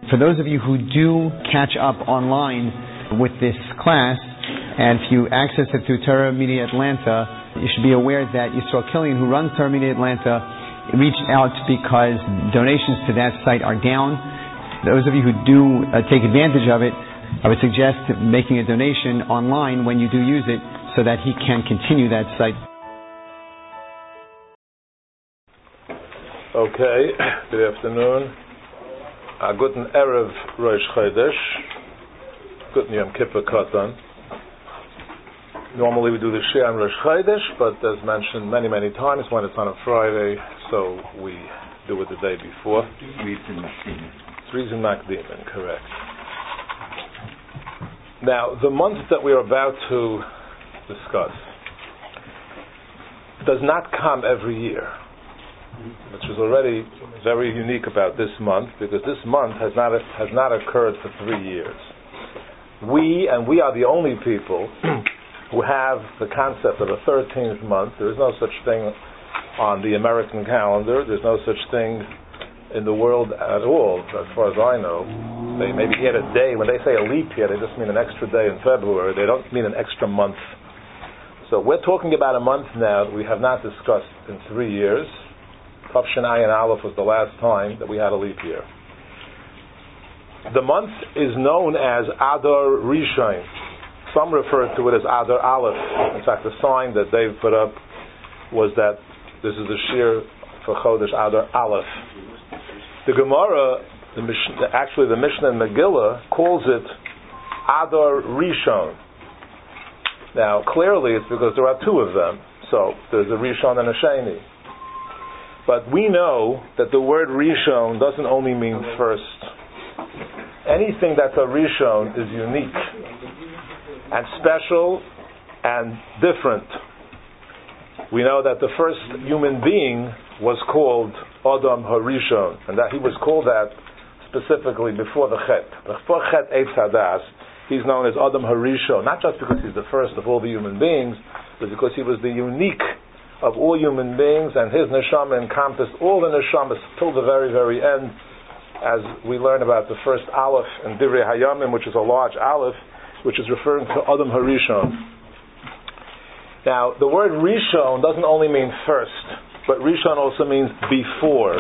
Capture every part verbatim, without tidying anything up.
For those of you who do catch up online with this class, and if you access it through Torah Media Atlanta, you should be aware that Yisrael Killian, who runs Torah Media Atlanta, reached out because donations to that site are down. Those of you who do uh, take advantage of it, I would suggest making a donation online when you do use it so that he can continue that site. Okay, good afternoon. Uh, Guten Erev Rosh Chodesh. Guten Yom Kippur Katan. Normally we do the Shir on Rosh Chodesh, but as mentioned many, many times, when it's on a Friday, so we do it the day before. It's reason Makdimin, correct. Now, the month that we are about to discuss does not come every year, which is already very unique about this month, because this month has not has not occurred for three years. We, and we are the only people who have the concept of a thirteenth month. There is no such thing on the American calendar. There's no such thing in the world at all, as far as I know. They maybe add a day. When they say a leap year, they just mean an extra day in February. They don't mean an extra month. So we're talking about a month now that we have not discussed in three years. Tafshin Ayin Aleph was the last time that we had a leap year. The month is known as Adar Rishon. Some refer to it as Adar Aleph. In fact, the sign that Dave put up was that this is the Shir for Chodesh Adar Aleph. The Gemara, the Mishnah, actually the Mishnah in Megillah, calls it Adar Rishon. Now, clearly it's because there are two of them. So, there's a Rishon and a Sheni. But we know that the word Rishon doesn't only mean first. Anything that's a Rishon is unique and special and different. We know that the first human being was called Adam HaRishon, and that he was called that specifically before the Chet. Before Chet Eitz Hadas, he's known as Adam HaRishon, not just because he's the first of all the human beings, but because he was the unique of all human beings, and his neshama encompassed all the neshamas till the very, very end, as we learn about the first Aleph in Divrei Hayamim, which is a large Aleph, which is referring to Adam HaRishon. Now, the word Rishon doesn't only mean first, but Rishon also means before.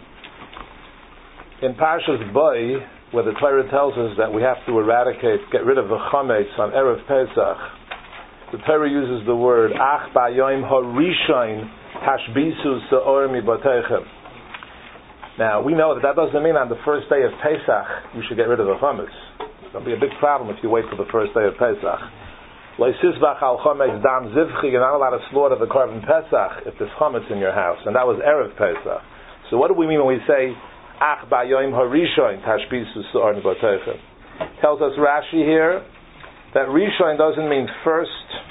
In Parshas Bo, where the Torah tells us that we have to eradicate, get rid of the chametz on Erev Pesach, the Torah uses the word Ach ba'yom harishon hashbisu se'or mibatechem. Now, we know that that doesn't mean on the first day of Pesach you should get rid of the chametz. It'll be a big problem if you wait for the first day of Pesach. Le'sisbach al chametz dam zivchi, you're not allowed to slaughter the korban Pesach if there's chametz in your house, and that was Erev Pesach. So what do we mean when we say Ach ba'yom harishon hashbisu se'or mibatechem? Tells us Rashi here that Rishon doesn't mean first.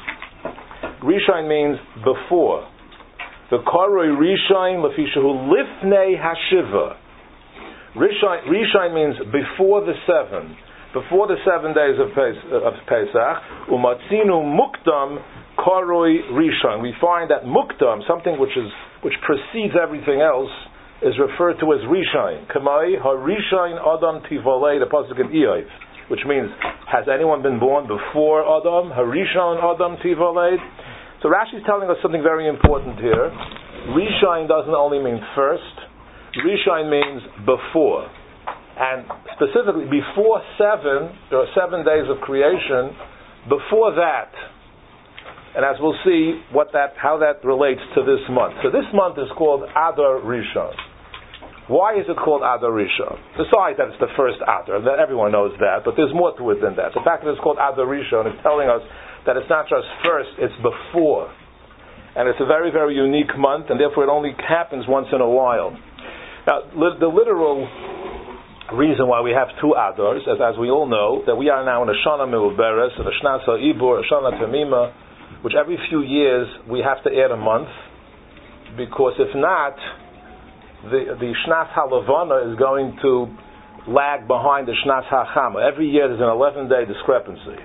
Rishon means before. The Koroi Rishon lefishahu lifnei hashiva. Rishon, Rishon means before the seven, before the seven days of, Pes- of Pesach. Umatzinu mukdam Koroi Rishon. We find that mukdam, something which is which precedes everything else, is referred to as Rishon. Kamai harishon Adam tivolei, the pasuk in Iyov, which means, has anyone been born before Adam? Harishon Adam tivoled. So Rashi is telling us something very important here. Rishon doesn't only mean first. Rishon means before. And specifically, before seven, there are seven days of creation. Before that, and as we'll see what that, how that relates to this month. So this month is called Adar Rishon. Why is it called Adar Rishon? Besides that it's the first Adar, that everyone knows that, but there's more to it than that. The fact that it's called Adar Rishon is telling us that it's not just first, it's before. And it's a very, very unique month, and therefore it only happens once in a while. Now, li- the literal reason why we have two Adars, as, as we all know, that we are now in a Shana Me'uberes, a Shnas HaIbur, a Shana Temima, which every few years we have to add a month, because if not, the the Shnas HaLevana is going to lag behind the Shnas HaChama. Every year there's an eleven-day discrepancy.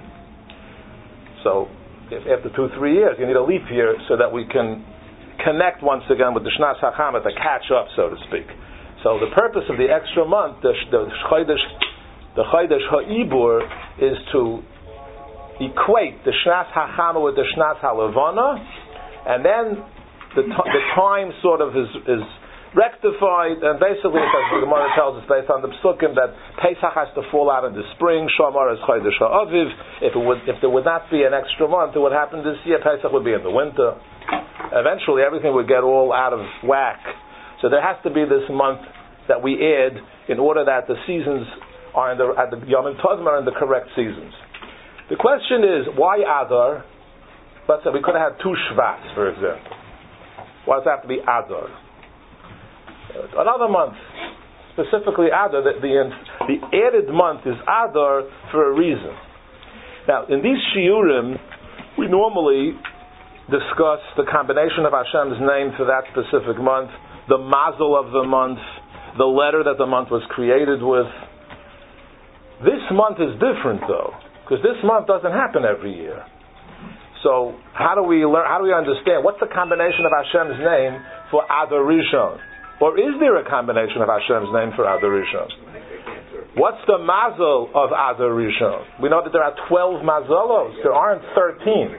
So, if after two, three years, you need a leap year so that we can connect once again with the Shnas HaChama to catch up, so to speak. So the purpose of the extra month, the the Chodesh, the Chodesh Ha'ibur, is to equate the Shnas HaChama with the Shnas HaLevana, and then the, t- the time sort of is, is rectified, and basically, as the Gemara tells us, based on the Psukim, that Pesach has to fall out in the spring, Shamar is Chodesh HaAviv. If it would, if there would not be an extra month, it would happen this year, Pesach would be in the winter. Eventually, everything would get all out of whack. So there has to be this month that we add in order that the seasons are in the, at the Yom Tovim are in the correct seasons. The question is, why Adar? Let's say we could have had two Shvats, for example. Why does it have to be Adar? Another month, specifically Adar, the, the, the added month is Adar for a reason. Now, in these Shiurim, we normally discuss the combination of Hashem's name for that specific month, the mazel of the month, the letter that the month was created with. This month is different, though, because this month doesn't happen every year. So how do we learn? How do we understand what's the combination of Hashem's name for Adar Rishon? Or is there a combination of Hashem's name for Adar Rishon? What's the mazel of Adar Rishon? We know that there are twelve mazalos. There aren't thirteen.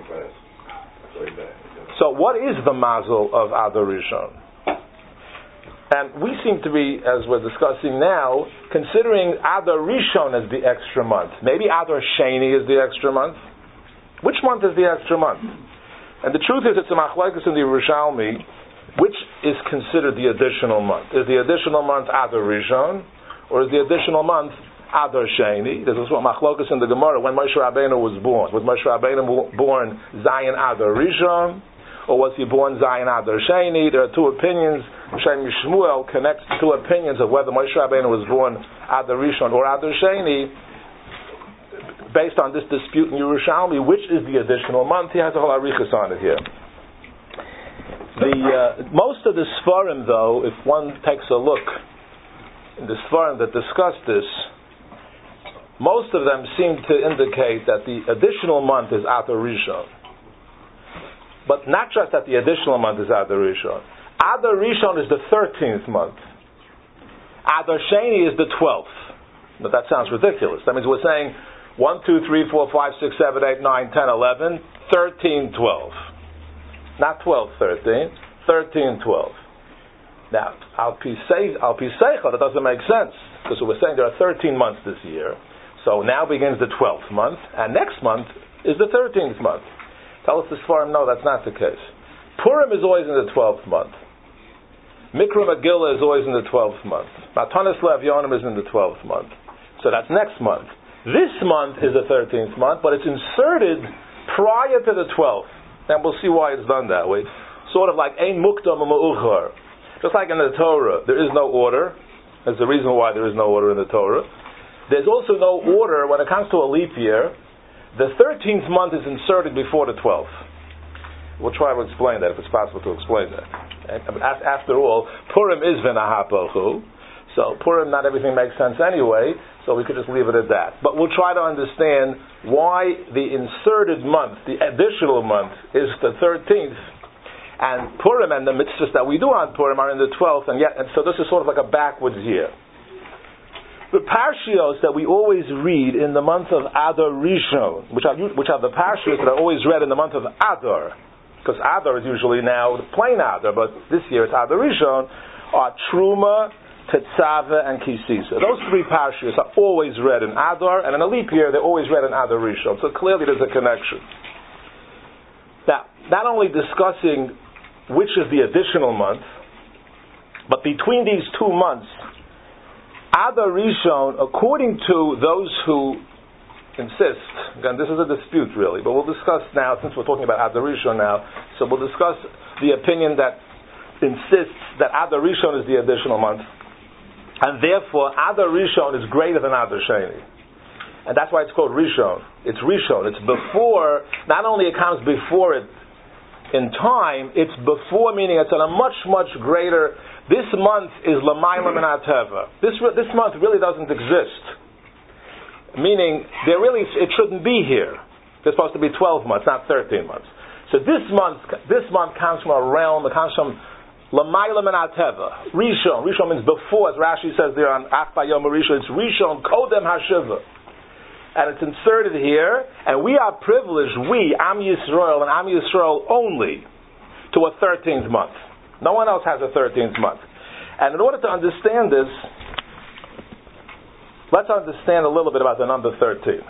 So what is the mazel of Adar Rishon? And we seem to be, as we're discussing now, considering Adar Rishon as the extra month. Maybe Adar Sheni is the extra month. Which month is the extra month? And the truth is, it's a machlokes in the Yerushalmi, which is considered the additional month. Is the additional month Adar Rishon, or is the additional month Adar Sheni? This is what machlokes in the Gemara, when Moshe Rabbeinu was born. Was Moshe Rabbeinu born Zion Adar Rishon, or was he born Zion Adar Sheni? There are two opinions. Shem Shmuel connects two opinions of whether Moshe Rabbeinu was born Adar Rishon or Adar Sheni. Based on this dispute in Yerushalmi, which is the additional month? He has a whole arichas on it here. The uh, most of the Sfarim, though, if one takes a look in the Sfarim that discuss this, most of them seem to indicate that the additional month is Adar Rishon. But not just that the additional month is Adar Rishon. Adar Rishon is the thirteenth month. Adar Sheni is the twelfth. But that sounds ridiculous. That means we're saying one, two, three, four, five, six, seven, eight, nine, ten, eleven, thirteen, twelve. Not twelve, thirteen. thirteen, twelve. Now, Al Pi Seicha, that doesn't make sense. Because we're saying there are thirteen months this year. So now begins the twelfth month. And next month is the thirteenth month. Tell us this far, no, that's not the case. Purim is always in the twelfth month. Mikra Megillah is always in the twelfth month. Matanis Le'Avyonim is in the twelfth month. So that's next month. This month is the thirteenth month, but it's inserted prior to the twelfth. And we'll see why it's done that way. Sort of like Ein Mukdam U'Ma'uchar. Just like in the Torah, there is no order. There's the reason why there is no order in the Torah. There's also no order when it comes to a leap year. The thirteenth month is inserted before the twelfth. We'll try to explain that if it's possible to explain that. After all, Purim is V'Nahapachu, so Purim, not everything makes sense anyway, so we could just leave it at that. But we'll try to understand why the inserted month, the additional month, is the thirteenth, and Purim and the mitzvahs that we do on Purim are in the twelfth, and yet, and so this is sort of like a backwards year. The parshios that we always read in the month of Adar Rishon, which are which are the parshios that are always read in the month of Adar, because Adar is usually now the plain Adar, but this year it's Adar Rishon, are Truma, Tetzaveh, and Kisisa. Those three parshios are always read in Adar, and in a leap year they're always read in Adar Rishon. So clearly there's a connection. Now, not only discussing which is the additional month, but between these two months, Adar Rishon, according to those who insist, again, this is a dispute really, but we'll discuss now, since we're talking about Adar Rishon now, so we'll discuss the opinion that insists that Adar Rishon is the additional month, and therefore Adar Rishon is greater than Adar Sheni. And that's why it's called Rishon. It's Rishon. It's before, not only it comes before it in time, it's before, meaning it's on a much, much greater. This month is L'mayla min HaTeva. This this month really doesn't exist. Meaning, there really it shouldn't be here. There's supposed to be twelve months, not thirteen months. So this month, this month comes from a realm, it comes from Lamayla min hateva. Rishon. Rishon means before, as Rashi says there on Ach Bayom Rishon. It's Rishon Kodem Hashiva. And it's inserted here, and we are privileged, we, Am Yisrael, and Am Yisrael only, to a thirteenth month. No one else has a thirteenth month. And in order to understand this, let's understand a little bit about the number thirteen.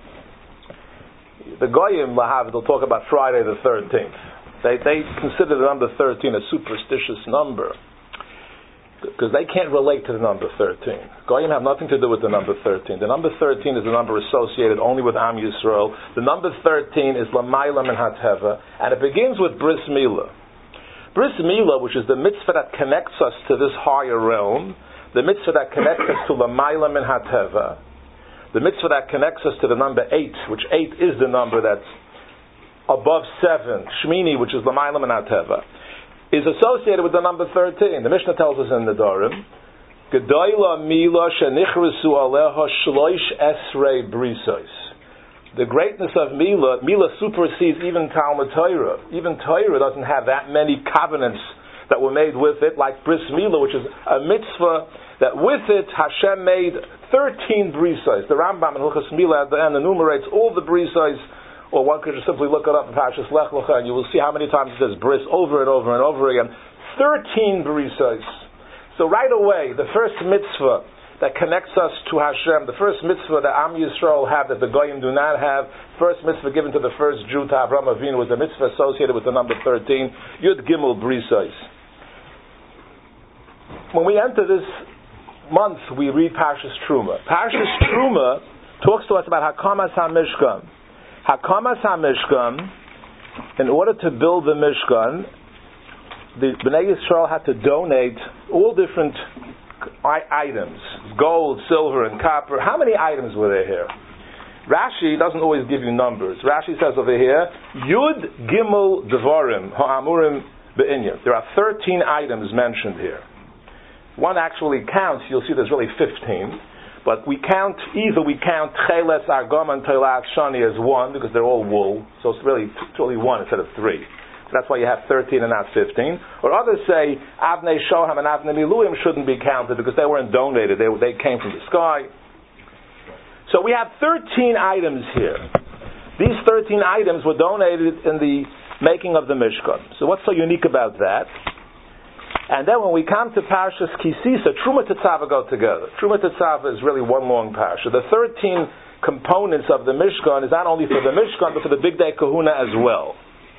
The Goyim Lahav will talk about Friday the thirteenth. They they consider the number thirteen a superstitious number because they can't relate to the number thirteen. Goyim have nothing to do with the number thirteen. The number thirteen is a number associated only with Am Yisrael. The number thirteen is Lamayla min hateva, and it begins with Bris Milah. Bris Milah, which is the mitzvah that connects us to this higher realm, the mitzvah that connects us to Lamayla min hateva, the mitzvah that connects us to the number eight, which eight is the number that's above seven, Shmini, which is Lamayla min hateva, is associated with the number thirteen. The Mishnah tells us in the Dorim, Gedoyla Mila shenichrusu aleha shloish esrei brisos. The greatness of Mila, Mila supersedes even Talmud Torah. Even Torah doesn't have that many covenants that were made with it, like Bris Milah, which is a mitzvah that with it Hashem made thirteen brisos. The Rambam in Hilchos Milah at the end enumerates all the brisos, or one could just simply look it up in Parshas Lech Lecha, and you will see how many times it says bris over and over and over again. Thirteen brisos. So right away, the first mitzvah that connects us to Hashem, the first mitzvah that Am Yisrael have that the Goyim do not have, first mitzvah given to the first Jew, to Avraham Avinu, was the mitzvah associated with the number thirteen, Yud Gimel brisos. When we enter this month, we read Parshas Truma. Parshas Truma talks to us about Hakamas HaMishkan. Hakamas HaMishkan, in order to build the Mishkan, the Bnei Yisrael had to donate all different items, gold, silver, and copper. How many items were there here? Rashi doesn't always give you numbers. Rashi says over here, Yud Gimel Devarim Ha'amurim Be'inyan. There are thirteen items mentioned here. One actually counts, you'll see there's really fifteen, but we count, either we count Cheles, Argom, and Toilat Shani as one, because they're all wool, so it's really, it's only one instead of three. So that's why you have thirteen and not fifteen. Or others say Avnei Shoham and Avnei Miluim shouldn't be counted because they weren't donated, they, they came from the sky. So we have thirteen items here. These thirteen items were donated in the making of the Mishkan. So what's so unique about that? And then when we come to Parshas Kisisa, Truma Tetzava go together. Truma Tetzava is really one long parsha. The thirteen components of the Mishkan is not only for the Mishkan, but for the Big Day Kahuna as well.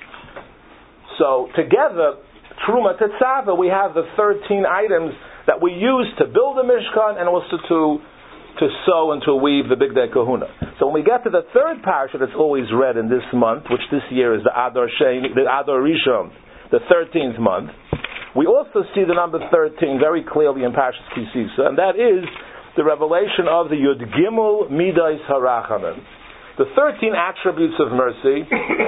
So together, Truma Tetzava, we have the thirteen items that we use to build the Mishkan and also to to sew and to weave the Big Day Kahuna. So when we get to the third parsha that's always read in this month, which this year is the Adar Sheni, the Adar Rishon, the thirteenth month, we also see the number thirteen very clearly in Parshas Kisisa, and that is the revelation of the Yud Gimel Midas Harachamim. The thirteen attributes of mercy,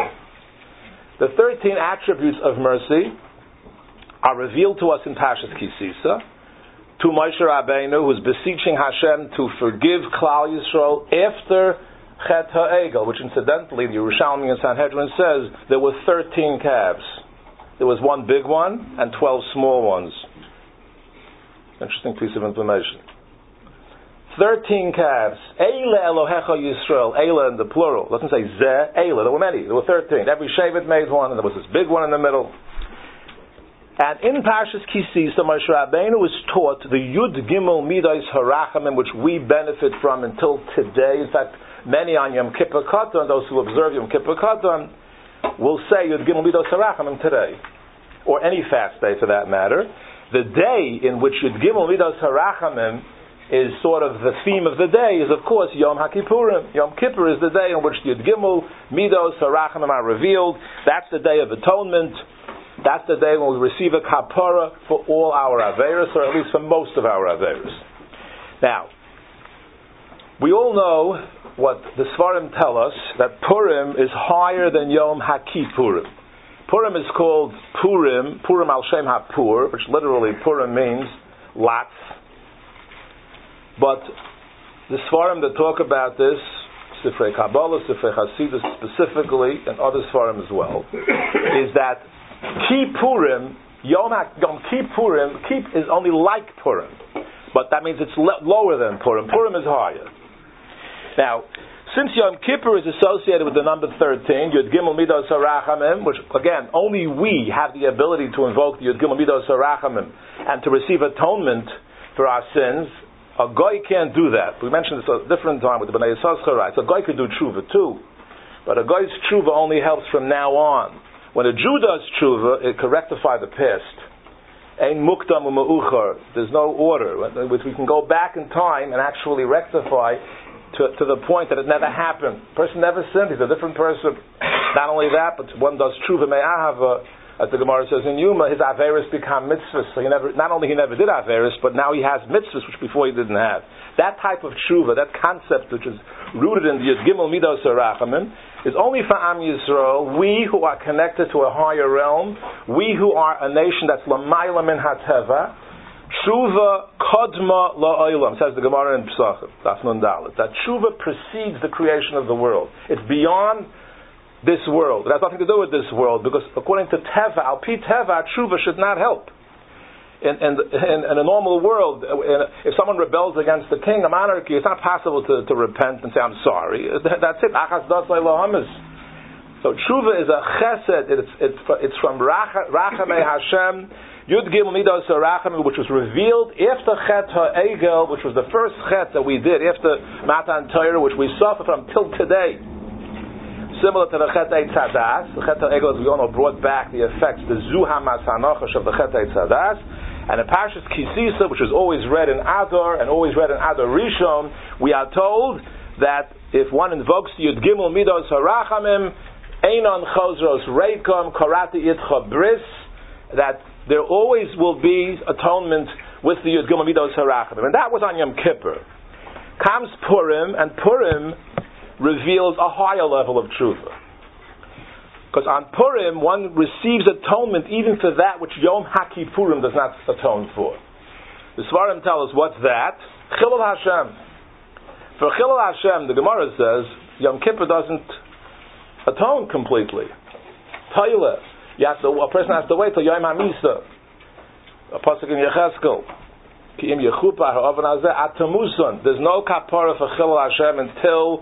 the thirteen attributes of mercy are revealed to us in Parshas Kisisa, to Moshe Rabbeinu, who's beseeching Hashem to forgive Klal Yisrael after Chet HaEgel, which incidentally the Yerushalmi and Sanhedrin says there were thirteen calves. There was one big one and twelve small ones. Interesting piece of information. Thirteen calves. Eile Elohecha Yisrael. Eile in the plural. It doesn't say Zeh. Eile. There were many. There were thirteen. Every Shevet made one, and there was this big one in the middle. And in Parshas Kisisa, Moshe Rabbeinu was taught the Yud Gimel Midas Harachamim, which we benefit from until today. In fact, many on Yom Kippur Katan, those who observe Yom Kippur Katan, will say Yud Gimel Midas Harachamim today, or any fast day for that matter. The day in which Yud Gimel Midas Harachamim is sort of the theme of the day is, of course, Yom HaKippurim. Yom Kippur is the day in which Yud Gimel Midas Harachamim are revealed. That's the day of atonement. That's the day when we receive a kapara for all our averos, or at least for most of our averos. Now, we all know what the Svarim tell us, that Purim is higher than Yom HaKippurim. Purim is called Purim, Purim al Shem HaPur, which literally Purim means lots. But the Svarim that talk about this, Sifrei Kabbalah, Sifrei Hasidus specifically, and other Svarim as well, is that Kippurim Yom, ha- Yom Kippurim, Kip is only like Purim, but that means it's le- lower than Purim. Purim is higher. Now, since Yom Kippur is associated with the number thirteen, Yud Gimel Midos HaRachamim, which again, only we have the ability to invoke the Yud Gimel Midos HaRachamim and to receive atonement for our sins, a goy can't do that. We mentioned this a different time with the Bnei Yissaschar. So a goy could do tshuva too, but a goy's tshuva only helps from now on. When a Jew does tshuva, it can rectify the past. Ein mukdam u'ma'uchar. There's no order. We can go back in time and actually rectify to, to the point that it never happened. The person never sinned. He's a different person. Not only that, but one does tshuva me'ahava, as the Gemara says in Yuma, his averis become mitzvahs. So he never, not only he never did averis, but now he has mitzvahs which before he didn't have. That type of tshuva, that concept which is rooted in the Yud Gimel Midos HaRachamim, is only for Am Yisrael, we who are connected to a higher realm, we who are a nation that's Lamayla Min HaTeva, Tshuva Kodma La'olam, says the Gemara in Pesachim, Daf Nun Dalet, that Tshuva precedes the creation of the world. It's beyond this world. It has nothing to do with this world, because according to Teva, Al Pi Teva, Tshuva should not help. In, in, in, in a normal world, in, if someone rebels against the king, a monarchy, it's not possible to, to repent and say, I'm sorry. That's it. Achas dasai lahamis. So tshuva is a chesed. It's, it's, it's from Rachamei Hashem, Yud Gimel Midos HaRachamim, which was revealed after Chet HaEgel, which was the first Chet that we did, after Matan Torah, which we suffer from till today. Similar to the Chet Eitz Hadas. The Chet HaEgel, as we all know, brought back the effects, the Zuha Masanochash of the Chet Eitz Hadas. And in Parshas Kisisa, which is always read in Adar and always read in Adar Rishon, we are told that if one invokes the Yud Gimel Midos HaRachamim, Einon Chosros Reikom Karati Itcha Bris, that there always will be atonement with the Yud Gimel Midos HaRachamim. And that was on Yom Kippur. Comes Purim, and Purim reveals a higher level of tshuva. Because on Purim, one receives atonement even for that which Yom HaKippurim does not atone for. The Svarim tell us, what's that? Chilul Hashem. For Chilul Hashem, the Gemara says, Yom Kippur doesn't atone completely. Taila. You have to, a person has to wait till Yom HaMisa. A pasuk in Yecheskel. Ki'im Yechupa ha'oven hazeh atamuson. There's no kapara for Chilul Hashem until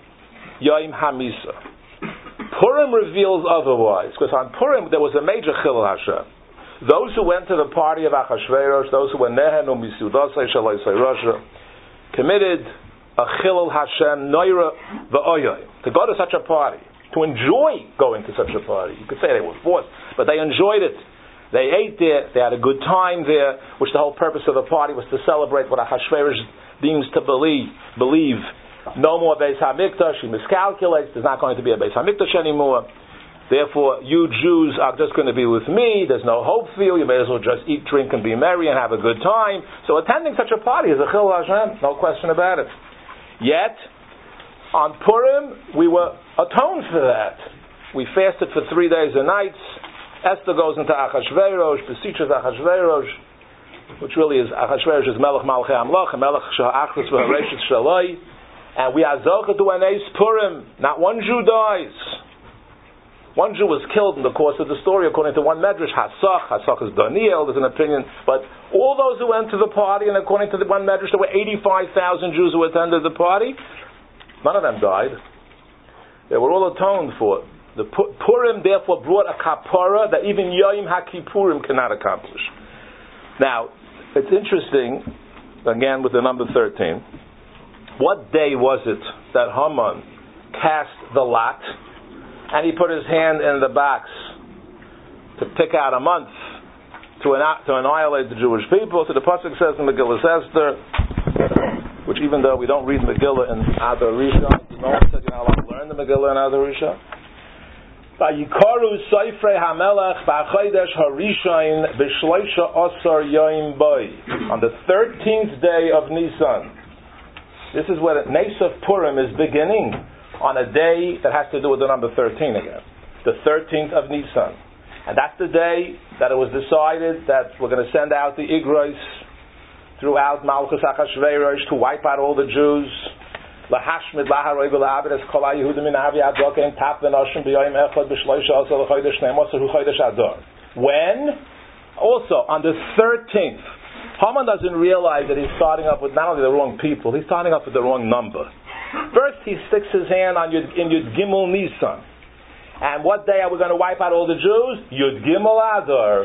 Yom HaMisa. Purim reveals otherwise, because on Purim there was a major Chilul Hashem. Those who went to the party of Achashverosh, those who were Nehenu Misudasei Shalaisei Rasha, committed a Chilul Hashem Noira V'oyoy, to go to such a party, to enjoy going to such a party. You could say they were forced, but they enjoyed it. They ate there, they had a good time there, which the whole purpose of the party was to celebrate what Achashverosh deems to believe. believe. No more Beis HaMikdash. He miscalculates. There's not going to be a Beis HaMikdash anymore. Therefore, you Jews are just going to be with me. There's no hope for you. You may as well just eat, drink, and be merry and have a good time. So attending such a party is a Chilul Hashem. No question about it. Yet, on Purim, we were atoned for that. We fasted for three days and nights. Esther goes into Achashverosh, beseeches Achashverosh, which really is, Achashverosh is Melech Malchei Amlach, Melech Sha'achris V'Hareshit Shaloi. And we are zocheh to an Eis Purim. Not one Jew dies. One Jew was killed in the course of the story, according to one medrash, Hasach. Hasach is Daniel, there's an opinion. But all those who went to the party, and according to the one medrash, there were eighty-five thousand Jews who attended the party. None of them died. They were all atoned for. The Purim, therefore, brought a kapara that even Yom HaKippurim cannot accomplish. Now, it's interesting, again with the number thirteen, what day was it that Haman cast the lot and he put his hand in the box to pick out a month to, an, to annihilate the Jewish people? So the pasuk says in Megillah Esther, which even though we don't read Megillah in Adar Rishon, no one said you're not allowed to learn the Megillah in Adar Rishon. Vayikaru Seifrei HaMelech B'Chodesh HaRishon B'Shloisha Osar Yom Boi. On the thirteenth day of Nisan. This is where the Nes of Purim is beginning, on a day that has to do with the number thirteen again. The thirteenth of Nisan. And that's the day that it was decided that we're going to send out the Igros throughout Malchus Achashverosh to wipe out all the Jews. Lahashmid laharoi v'la'abed es kol ha'yehudim min ha'avi adokein tap v'noshim b'yoyim echad b'shloisha asar l'chodesh ne'em asar hu chodesh adar. When? Also, on the thirteenth, Haman doesn't realize that he's starting up with not only the wrong people, he's starting up with the wrong number. First, he sticks his hand on Yud, in Yud Gimel Nisan. And what day are we going to wipe out all the Jews? Yud Gimel Adar.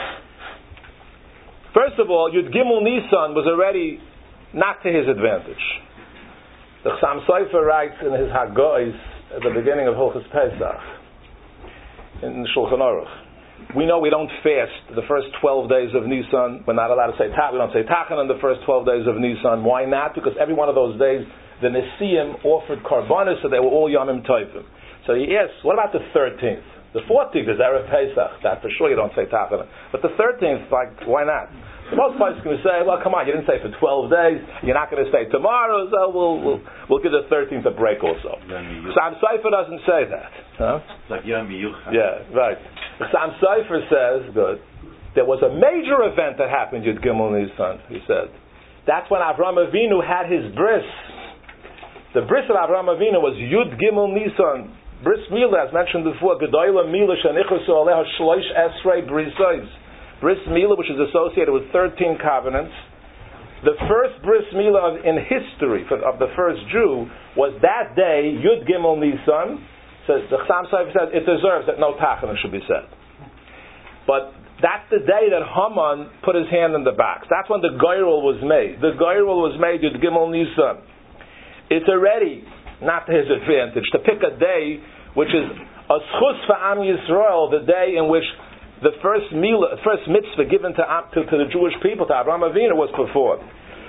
First of all, Yud Gimel Nisan was already not to his advantage. The Chassam Sofer writes in his Haggois at the beginning of Hilchos Pesach, in Shulchan Aruch. We know we don't fast the first twelve days of Nisan. We're not allowed to say Tach. We don't say Tachan on the first twelve days of Nisan. Why not? Because every one of those days, the Nesiim offered Karbanis, so they were all Yomim Tovim. So he asks, what about the thirteenth? The fourteenth is Erev Pesach. That for sure you don't say Tachan. But the thirteenth, like, why not? So most places can say, well, come on, you didn't say for twelve days. You're not going to say tomorrow, so we'll we'll, we'll give the thirteenth a break also. Sam Seifer doesn't say that. Huh? Like Yom Yuchad. Yeah, right. Sam Seifer says, good, there was a major event that happened Yud Gimel Nisan, he said. That's when Avraham Avinu had his bris. The bris of Avraham Avinu was Yud Gimel Nisan. Bris Milah, as mentioned before, Gedoyla Milah Shanichusu Aleha Shloish Esrei Brisais. Bris Milah, which is associated with thirteen covenants. The first Bris Milah in history of the first Jew was that day, Yud Gimel Nisan. So the Chassam Sofer says it deserves that no Tachanun should be said. But that's the day that Haman put his hand in the box. That's when the Goyrel was made. The Goyrel was made Yud Gimel Nisan. It's already not to his advantage to pick a day which is a schus for Am Yisrael, the day in which the first milah, first mitzvah given to, to, to the Jewish people, to Avraham Avinu, was performed.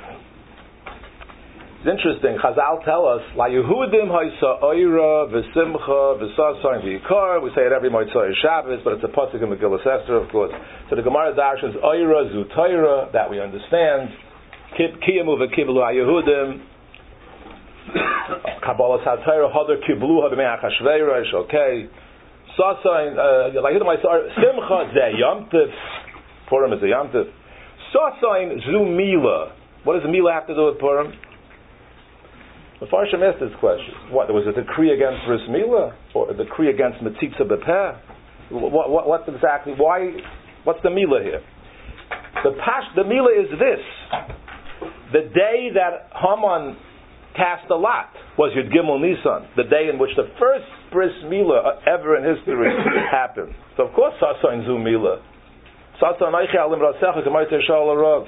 It's interesting. Chazal tell us, La Yehudim Haysa Oira V'Simcha V'Sasayin V'Yikar. We say it every Motzei Shabbos, but it's a pasuk in Megillas Esther, of course. So the Gemara darshans Oira Zutayra, that we understand. Kiyamu V'Kiblu HaYehudim. Kabbalah Satayra Hadar Kiblu Hadamei Achashverosh. Okay. Sasayin, like Yehudim Haysa Simcha Zeh Yom Tov. Purim is a Yom Tov. Sasayin Zu Mila. What does Mila have to do with Purim? The Farshim asked this question. What, there was a decree against Bris Milah? Or a decree against Metzitza B'Peh? What, what, what's exactly, why, what's the Milah here? The Pash, the Milah is this. The day that Haman cast a lot was Yud Gimel Nisan, the day in which the first Bris Milah ever in history happened. So of course, Sasayin Zu Milah. Sasayin Eichei Alim Rasecha Gemayte Shal Arav.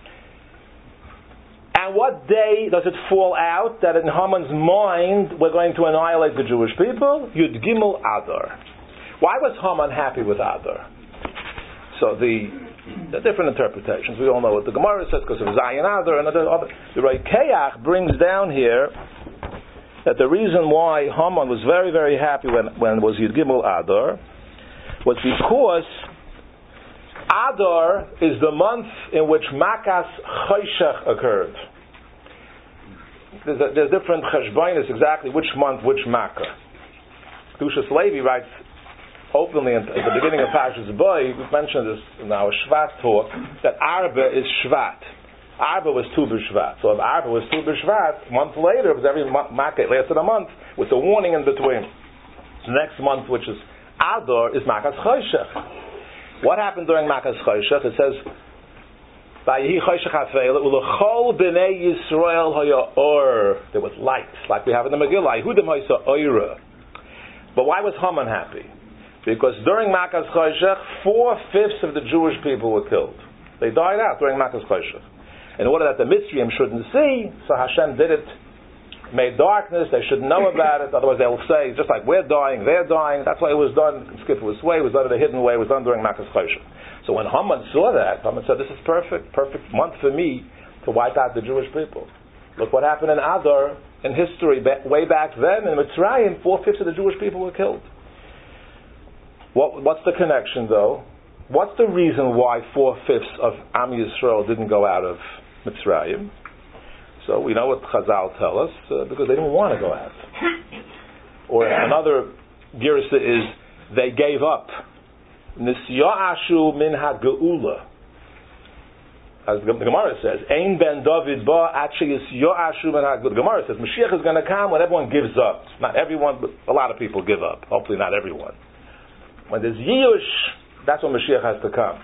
And what day does it fall out that in Haman's mind we're going to annihilate the Jewish people? Yud Gimel Adar. Why was Haman happy with Adar? So the, the different interpretations. We all know what the Gemara says because of Zayin Adar and other. other. The Reikeach brings down here that the reason why Haman was very, very happy when, when it was Yud Gimel Adar was because Adar is the month in which Makas Choshech occurred. There's, a, there's different cheshbonis exactly which month, which Makkah. Kedushas Levi writes openly at the beginning of Parshas Boy, we've mentioned this in our Shvat talk, that Arba is Shvat. Arba was Tu B'Shvat. So if Arba was Tu B'Shvat, a month later, it was every Makkah, it lasted a month, with a warning in between. The next month, which is Adar, is Makas Choshech. What happened during Makas Choshech? It says, there was light, like we have in the Megillah. But why was Haman happy? Because during Makas Choshech, four-fifths of the Jewish people were killed. They died out during Makas Choshech. In order that the Mitzrayim shouldn't see, so Hashem did it, made darkness, they shouldn't know about it, otherwise they'll say, just like we're dying, they're dying. That's why it was done, skip this way, it was done in a hidden way, it was done during Makas Choshech. So when Haman saw that, Haman said, this is perfect, perfect month for me to wipe out the Jewish people. Look what happened in Adar, in history, way back then, in Mitzrayim, four-fifths of the Jewish people were killed. What, what's the connection, though? What's the reason why four-fifths of Am Yisrael didn't go out of Mitzrayim? So we know what Chazal tell us, uh, because they didn't want to go out. Or another girsa is, they gave up. Nisya'ashu min ha'geula. As the Gemara says, Ein ben David ba actually is Yo'ashu min ha'geula. The Gemara says, Mashiach is going to come when everyone gives up. Not everyone, but a lot of people give up. Hopefully not everyone. When there's Yush, that's when Mashiach has to come.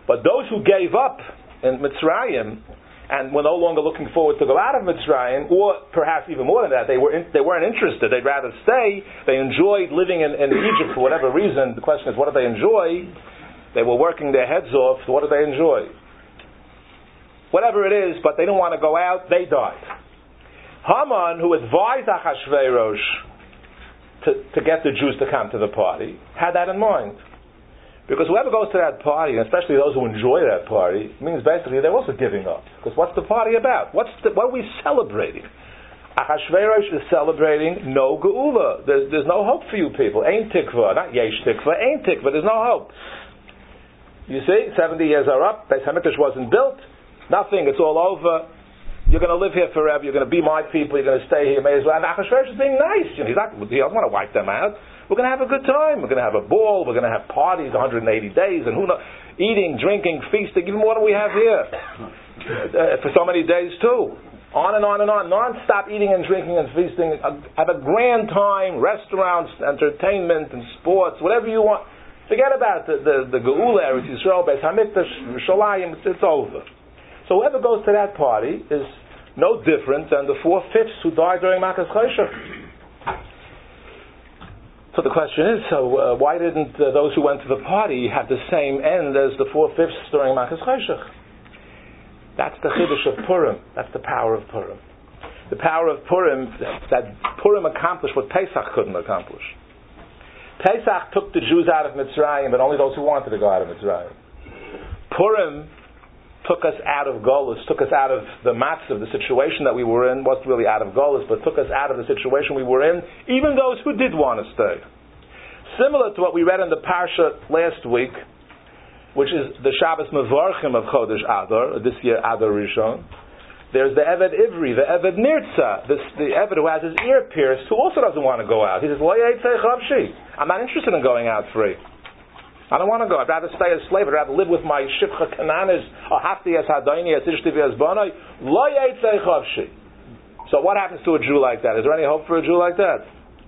But those who gave up in Mitzrayim and were no longer looking forward to go out of Mitzrayim, or perhaps even more than that, they, were in, they weren't interested. They'd rather stay. They enjoyed living in, in Egypt for whatever reason. The question is, what did they enjoy? They were working their heads off. So what did they enjoy? Whatever it is, but they didn't want to go out. They died. Haman, who advised Achashverosh to, to get the Jews to come to the party, had that in mind. Because whoever goes to that party, and especially those who enjoy that party, means basically they're also giving up. Because what's the party about? What's the, what are we celebrating? Achashverosh is celebrating no geula. There's, there's no hope for you people. Ain't tikva, not yesh tikva, ain't tikva. There's no hope. You see, seventy years are up. Beis Hamikdash wasn't built. Nothing. It's all over. You're going to live here forever. You're going to be my people. You're going to stay here. May as well. And Achashverosh is being nice. You know, he's not, he doesn't want to wipe them out. We're going to have a good time. We're going to have a ball. We're going to have parties, one hundred eighty days, and who knows, eating, drinking, feasting, even more than we have here. Uh, for so many days too. On and on and on. Non-stop eating and drinking and feasting. Uh, have a grand time, restaurants, entertainment, and sports, whatever you want. Forget about the, the, the Geula, Eretz Yisrael, Beis Hamikdash, Yerushalayim, it's, it's over. So whoever goes to that party is no different than the four-fifths who died during Makas Choshech. So the question is, so uh, why didn't uh, those who went to the party have the same end as the four-fifths during Makas Choshech? That's the Chiddush of Purim. That's the power of Purim. The power of Purim, that Purim accomplished what Pesach couldn't accomplish. Pesach took the Jews out of Mitzrayim, but only those who wanted to go out of Mitzrayim. Purim took us out of Golus, took us out of the matzav, the situation that we were in, wasn't really out of Golus, but took us out of the situation we were in, even those who did want to stay. Similar to what we read in the Parsha last week, which is the Shabbos Mevarchim of Chodesh Adar, this year Adar Rishon, there's the Eved Ivri, the Eved Nirtza, this, the Eved who has his ear pierced, who also doesn't want to go out. He says, Lo Yeitzei Chavshi. I'm not interested in going out free. I don't want to go. I'd rather stay as a slave. I'd rather live with my shivcha kananis, or hafti as hadayni, as ishtivi as banai. Lo yeitzei chavshi. So what happens to a Jew like that? Is there any hope for a Jew like that?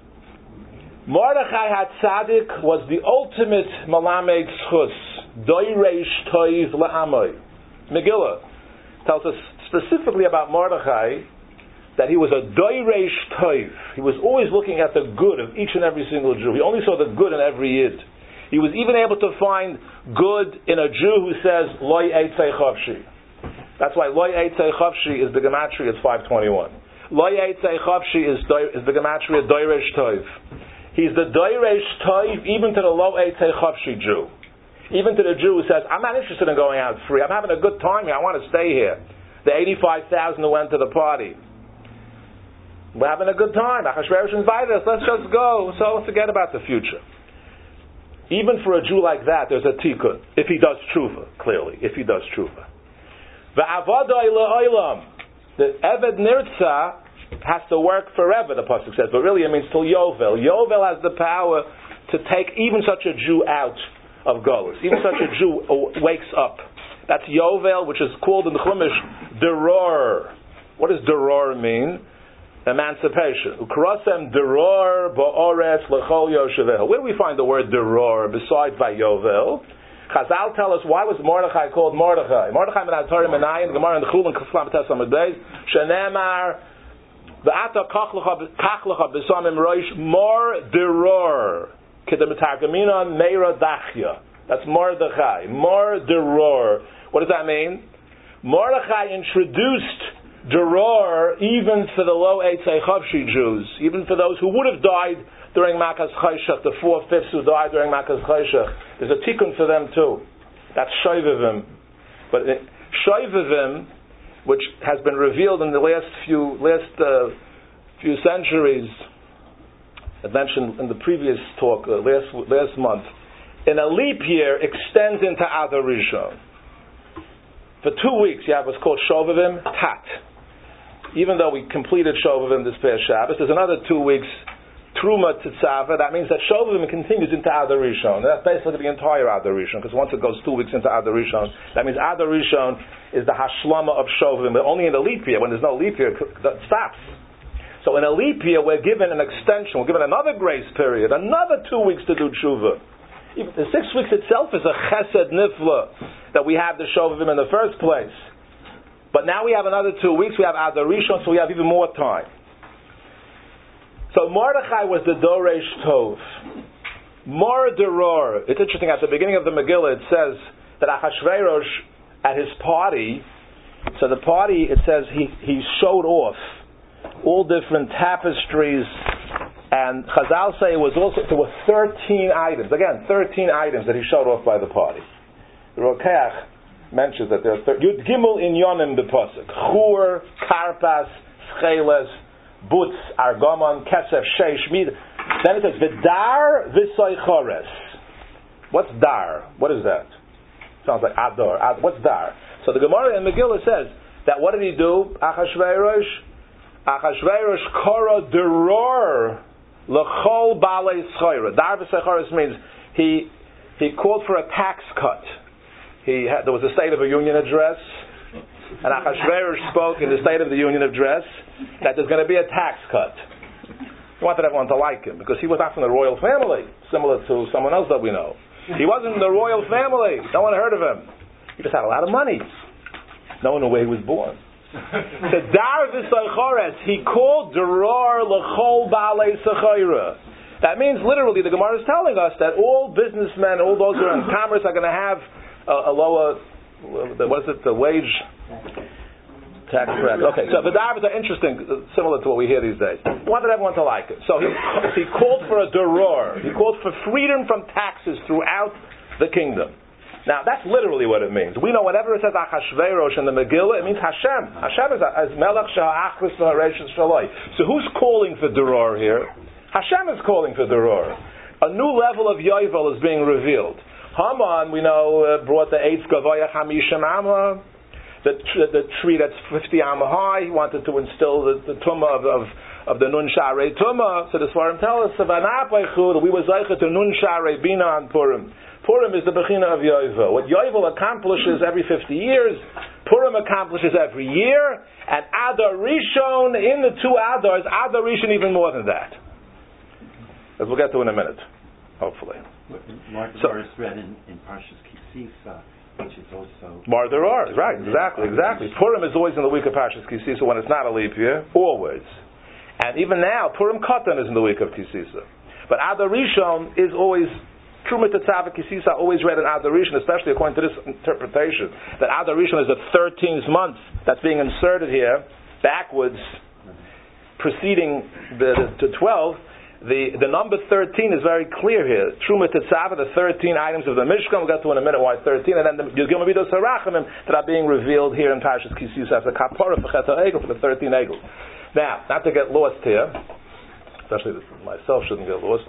Mordechai HaTzadik was the ultimate malamed schus. Doireish toiv la'amoy. Megillah tells us specifically about Mordechai that he was a doireish toiv. He was always looking at the good of each and every single Jew. He only saw the good in every yid. He was even able to find good in a Jew who says, Loi Eitzei Chavshi. That's why Loi Eitzei Chavshi is the gematria, it's five twenty-one. Loi Eitzei Chavshi is, is the gematria Doiresh Toiv. He's the Doiresh Toiv even to the Lo Eitzei Chavshi Jew. Even to the Jew who says, I'm not interested in going out free. I'm having a good time here. I want to stay here. The eighty-five thousand who went to the party. We're having a good time. Achashverosh invited us. Let's just go. So forget about the future. Even for a Jew like that, there's a tikkun. If he does tshuva, clearly. If he does tshuva. V'avadai la'olam. The Eved Nirtza has to work forever, the pasuk says. But really it means till Yovel. Yovel has the power to take even such a Jew out of Golus. Even such a Jew wakes up. That's Yovel, which is called in the Chumash, Deror. What does Deror mean? Emancipation. Ukrasem deror ba'oretz lechol yoshevehu. Where do we find the word deror besides by Yovel? Chazal tell us why was Mordechai called Mordechai. Mordechai ben Torah Menayin, Gemara in the Chulin Kaflam Tesam Beis, Shenemar Ve'ata kachlecha b'samim roish mor deror kedemetargamina meira dachya. That's Mordechai. Mor deror. What does that mean? Mordechai introduced Deror, even for the low Eitzei Chavshi Jews, even for those who would have died during Makas Choshech, the four-fifths who died during Makas Choshech, there's a tikkun for them too. That's Shoivivim. But Shoivivim, which has been revealed in the last few last uh, few centuries, I mentioned in the previous talk uh, last last month, in a leap year extends into Adar Rishon. For two weeks you have what's called Shovavim Tat. Even though we completed Shovavim this past Shabbos, there's another two weeks Truma Tetzava. That means that Shovavim continues into Adar Rishon. That's basically the entire Adar Rishon, because once it goes two weeks into Adar Rishon, that means Adar Rishon is the Hashlama of Shovavim. But only in a leap year. When there's no leap year, that stops. So in a leap year, we're given an extension. We're given another grace period, another two weeks to do tshuva. Even the six weeks itself is a chesed nifla. that we have the Shovavim in the first place. But now we have another two weeks, we have Adar Rishon, so we have even more time. So Mordechai was the Doresh Tov. Mordoror. It's interesting, at the beginning of the Megillah it says that Achashverosh, at his party, so the party, it says he, he showed off all different tapestries, and Chazal say it was also, there were thirteen items, again, thirteen items that he showed off by the party. The Rokeach mentions that there are thir- Yud Gimel in Yonim the Pasuk, Chur, Karpas, Scheles, Butz, Argomon, Kesef, Sheish, Mid. Then it says, Vidar Visoy Chores. What's Dar? What is that? Sounds like Ador. Ad, what's Dar? So the Gemara in Megillah says that what did he do? Achashverosh, Achashverosh Kora Deror L'chol Balei Schoira. Dar Visoy Chores means he he called for a tax cut. He had, there was a State of the Union address, and Achashverosh spoke in the State of the Union address that there's going to be a tax cut. He wanted everyone to like him because he was not from the royal family, similar to someone else that we know. He wasn't in the royal family. No one heard of him. He just had a lot of money. No one knew where he was born. The Dar V'Sachores, he called Deror L'chol Baalei Sechaira. That means literally the Gemara is telling us that all businessmen, all those who are in commerce are going to have a, a lower, what is it, the wage tax bracket. Okay, so the Darvas are interesting, similar to what we hear these days. He wanted everyone to like it. So he, he called for a deror. He called for freedom from taxes throughout the kingdom. Now, that's literally what it means. We know whenever it says Achashverosh in the Megillah, it means Hashem. Hashem is as Melech Sha'achris V'Haresh Shaloi. So who's calling for deror here? Hashem is calling for deror. A new level of Yovel is being revealed. Haman, we know, uh, brought the Eitz Gavoya Hamisham Amma, the, tr- the tree that's fifty amma high. He wanted to instill the, the tumah of, of, of the Nun Sharei Tumah. So the Svarim tell us that we were Zeicha to Nun Sharei Bina on Purim. Purim is the Bechina of Yovel. What Yovel accomplishes every fifty years, Purim accomplishes every year, and Adar Rishon, in the two Adars, Adar Rishon even more than that. As we'll get to in a minute, hopefully. Mark So, is read in, in Parshas Kisisa, which is also... Mar Derar, right, exactly, exactly. Purim is always in the week of Parshas Kisisa when it's not a leap year, always. And even now, Purim Katan is in the week of Kisisa. But Adar Rishon is always... Truma Tetzav Kisisa always read in Adar Rishon, especially according to this interpretation, that Adar Rishon is the thirteenth month that's being inserted here, backwards, preceding the, the to twelve. The the number thirteen is very clear here. Truma Tetzav, the thirteen items of the Mishkan. We'll get to in a minute why thirteen, and then the Yom Midos Harachamim that are being revealed here in Parshas Kisisa as a kapara for Chet HaEgel, for the thirteen Egel. Now, not to get lost here, especially myself shouldn't get lost.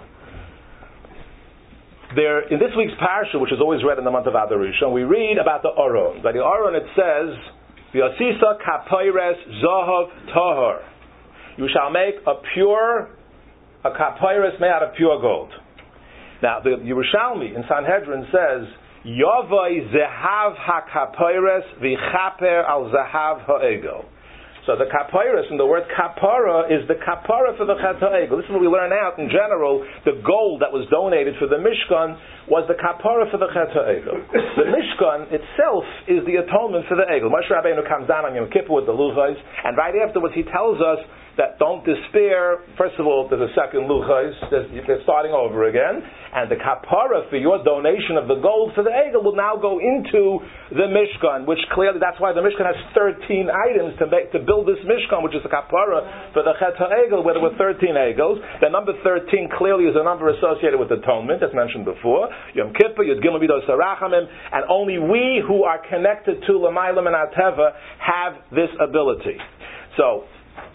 There, in this week's parsha, which is always read in the month of Adar Rishon, we read about the Aron. By the Aron it says, "V'yasisa kapayres zahav tahor." You shall make a pure, a kapayres made out of pure gold. Now the Yerushalmi in Sanhedrin says, "Yavai zehav hakapayres v'chaper al zahav ha'egel." So the kapara, and the word kapara is the kapara for the Chet HaEgel. This is what we learn out in general. The gold that was donated for the Mishkan was the kapara for the Chet HaEgel. The Mishkan itself is the atonement for the Egel. Moshe Rabbeinu comes down on Yom Kippur with the luchos, and right afterwards he tells us that don't despair. First of all, there's a second luchos. They're starting over again, and the kapara for your donation of the gold for the Egel will now go into the Mishkan, which clearly that's why the Mishkan has thirteen items to make to build this Mishkan, which is the kapara for the Chet HaEgel, where there were thirteen Egels. The number thirteen clearly is a number associated with atonement, as mentioned before. Yom Kippur, Yud Gimel Midos Harachamim, and only we who are connected to L'maylam and Ateva have this ability. So,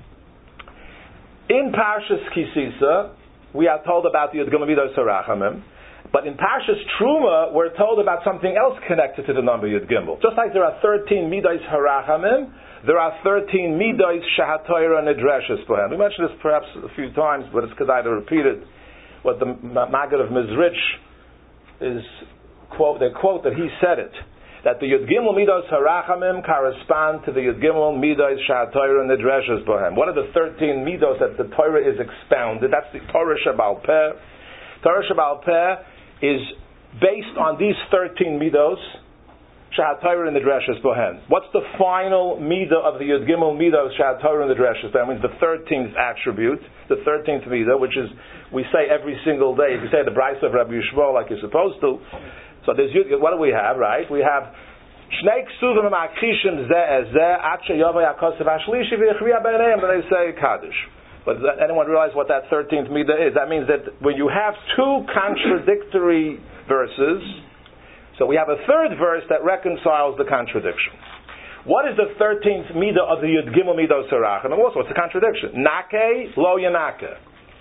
in Parshas Kisisa, we are told about the Yud Gimel Midos Harachamim, but in Parshas Truma, we're told about something else connected to the number Yud Gimel. Just like there are thirteen Midos Harachamim, there are thirteen Midos Shahatoira Nidreshes Bohem. We mentioned this perhaps a few times, but it's kedai to repeat it. What the Maggid of Mizrich is, quote, they quote that he said it, that the Yud Gimel Midos Harachamim correspond to the Yud Gimel Midos Shahatoira Nidreshes Bohem. What are the thirteen Midos that the Torah is expounded? That's the Torah Shabbal Peh. Torah Shabbal Peh is based on these thirteen Midos, Shahat Torah in the Dreshes Bohen. What's the final midah of the Yud Gimel midah of Shahat Torah in the Dreshes? That means the thirteenth attribute, the thirteenth midah, which is, we say every single day. If you say the Brisa of Rabbi Yishmael like you're supposed to, so there's, what do we have, right? We have Shnei Ksuvim Ma'akrishim Zeh Zeh Ad Sheyavay HaKosev HaShlishi V'Yichriya B'Neihem, and they say Kaddish. But does anyone realize what that thirteenth midah is? That means that when you have two contradictory verses, so we have a third verse that reconciles the contradiction. What is the thirteenth midah of the Yud Gimel midah of Sarach? And also, it's a contradiction. Nake lo yanake.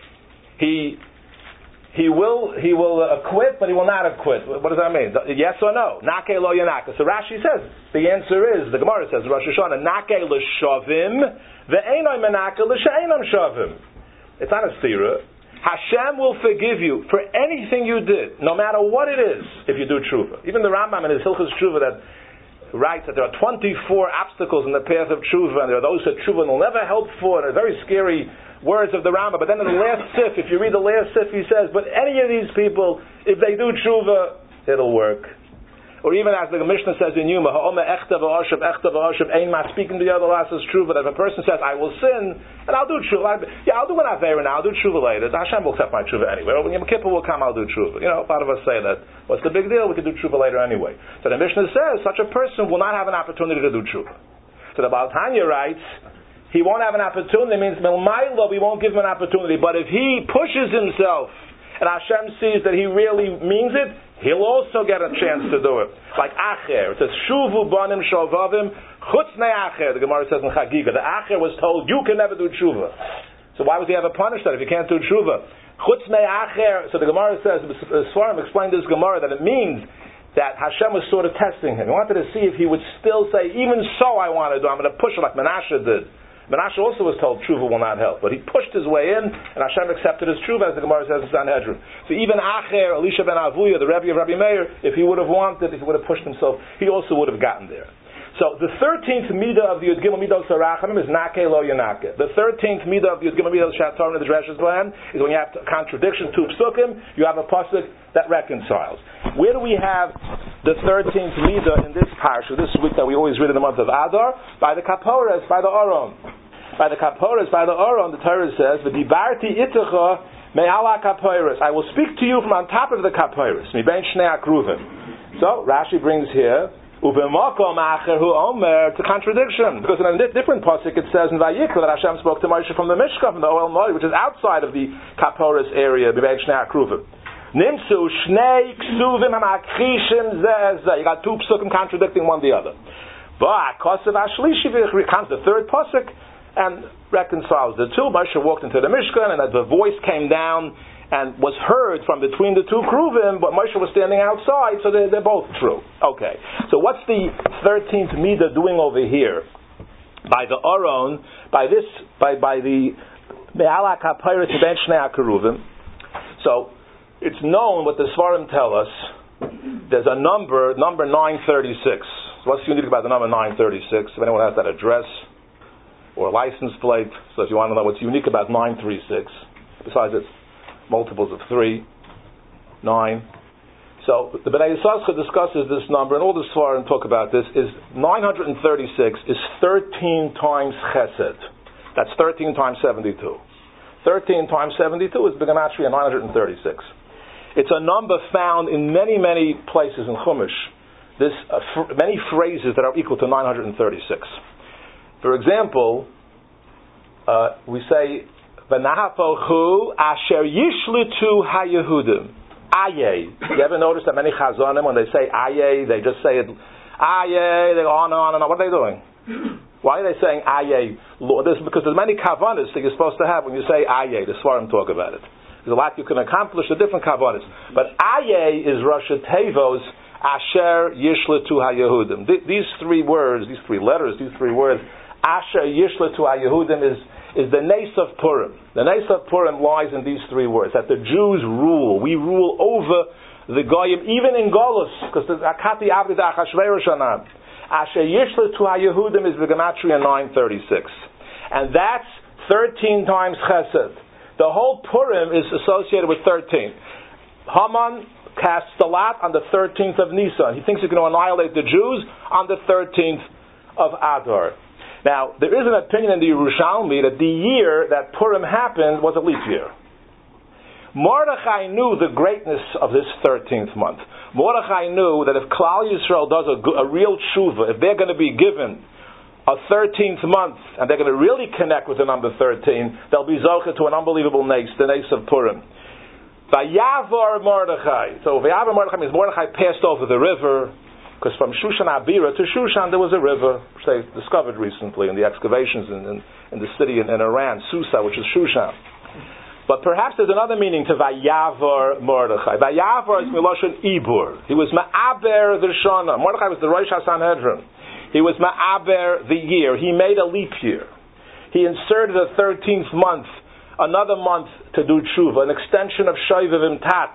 He he will he will acquit, but he will not acquit. What does that mean? Yes or no? Nake lo yanake. So Rashi says the answer is, the Gemara says, Rosh Hashanah, Nake l'shavim ve'enoi menake l'she'enam shavim. It's not a stira. Hashem will forgive you for anything you did, no matter what it is, if you do tshuva. Even the Rambam in his Hilchos Tshuva that writes that there are twenty-four obstacles in the path of tshuva, and there are those that tshuva will never help for, and they're very scary words of the Rambam. But then in the last sif, if you read the last sif, he says, but any of these people, if they do tshuva, it'll work. Or even as the Mishnah says in Yuma, ha'oma echta v'oshev, echta v'oshev, ein ma speaking to the other last is tshuva, that if a person says, I will sin, and I'll do tshuva, yeah, I'll do an avera now, I'll do tshuva later, Hashem will accept my tshuva anyway, or when Yom Kippur will come, I'll do tshuva. You know, a lot of us say that, what's the big deal, we can do tshuva later anyway. So the Mishnah says, such a person will not have an opportunity to do tshuva. So the Baal Tanya writes, he won't have an opportunity, means Melmailo, we won't give him an opportunity, but if he pushes himself, and Hashem sees that he really means it, he'll also get a chance to do it. Like Acher. It says, Shuvu banim shovavim chutz ne Acher. The Gemara says in Chagiga. The Acher was told, you can never do tshuva. So why would he ever punish that if you can't do tshuva? Chutz ne Acher. So the Gemara says, Svarim explained this Gemara, that it means that Hashem was sort of testing him. He wanted to see if he would still say, even so I want to do, I'm going to push it like Menashe did. Menashe also was told tshuva will not help, but he pushed his way in, and Hashem accepted his tshuva, as the Gemara says in Sanhedrin. So even Acher, Elisha ben Avuya, the Rebbe of Rabbi Meir, if he would have wanted, if he would have pushed himself, he also would have gotten there. So the thirteenth midah of the Yud Gimel midah of Sarachim is Nake lo yanake. The thirteenth midah of the Yud Gimel midah of Shahat Torah in the Dreshes Bohen is when you have contradictions, two psukim, you have a pasuk that reconciles. Where do we have the thirteenth midah in this parsha, this week that we always read in the month of Adar? By the Kaporas, by the Aron. By the Kaporas, by the Aron, the Torah says, "V'dibarti itecha me'ala Kaporas." I will speak to you from on top of the Kaporas. Mibein shnei akruvim. So Rashi brings here u'b'makom acher hu omer. It's a contradiction because in a different pasuk it says in Vayikra that Hashem spoke to Moshe from the Mishkan, from the Ohel Moed, which is outside of the Kaporas area. Mibein shnei akruvim. Nimsu shnei ksuvim ha'makrishim zeh zeh. You got two psukim contradicting one the other. But kosev hashlishi v'yichri comes the third pasuk and reconciles the two. Moshe walked into the Mishkan, and as the voice came down and was heard from between the two kruvim, but Moshe was standing outside, so they're, they're both true. Okay, so what's the thirteenth midah doing over here? By the Aron, by this, by by the Me'ala Kapayris Ben Shnei HaKeruvim. So it's known what the Svarim tell us. There's a number, number nine thirty-six. So what's unique about the number nine thirty-six? If anyone has that address or license plate, so if you want to know what's unique about nine thirty-six, besides its multiples of three, nine. So the Bnei Yissaschar discusses this number, and all the Svarim talk about this, is nine thirty-six is thirteen times Chesed. That's thirteen times seventy-two. thirteen times seventy-two is B'Gematria nine thirty-six. It's a number found in many, many places in Chumash. This, uh, fr- many phrases that are equal to nine thirty-six. For example, uh, we say, "V'nahapochu asher yishlitu haYehudim." Aye. You ever notice that many Chazanim, when they say aye, they just say it, aye, they go on and on and on. What are they doing? Why are they saying aye? Lord, this is because there's many kavanas that you're supposed to have when you say aye. The Svarim talk about it. There's a lot you can accomplish, the different kavanas. But aye is Rosh Tevos asher yishlitu haYehudim. Th- these three words, these three letters, these three words, Asher Yishletu HaYehudim is, is the Nes of Purim. The Nes of Purim lies in these three words, that the Jews rule. We rule over the Goyim, even in Golus, because the Akati Avdi Achashverosh Anam. Asher Yishletu HaYehudim is B'Gematria nine thirty-six. And that's thirteen times Chesed. The whole Purim is associated with thirteen. Haman casts the lot on the thirteenth of Nisan. He thinks he's going to annihilate the Jews on the thirteenth of Adar. Now, there is an opinion in the Yerushalmi that the year that Purim happened was a leap year. Mordechai knew the greatness of this thirteenth month. Mordechai knew that if Klal Yisrael does a, a real tshuva, if they're going to be given a thirteenth month, and they're going to really connect with the number thirteen, they'll be zocheh to an unbelievable nace, the nace of Purim. Vayavar Mordechai. So Vayavar Mordechai means Mordechai passed over the river, because from Shushan Abira to Shushan there was a river, which they discovered recently in the excavations in, in, in the city in, in Iran, Susa, which is Shushan. But perhaps there's another meaning to Vayavar Mordechai. Vayavar is Miloshen Ibur. He was Ma'aber the Shana. Mordechai was the Rosh HaSanhedrin. He was Ma'aber the year. He made a leap year. He inserted a thirteenth month, another month to do tshuva, an extension of Shoivim Tat,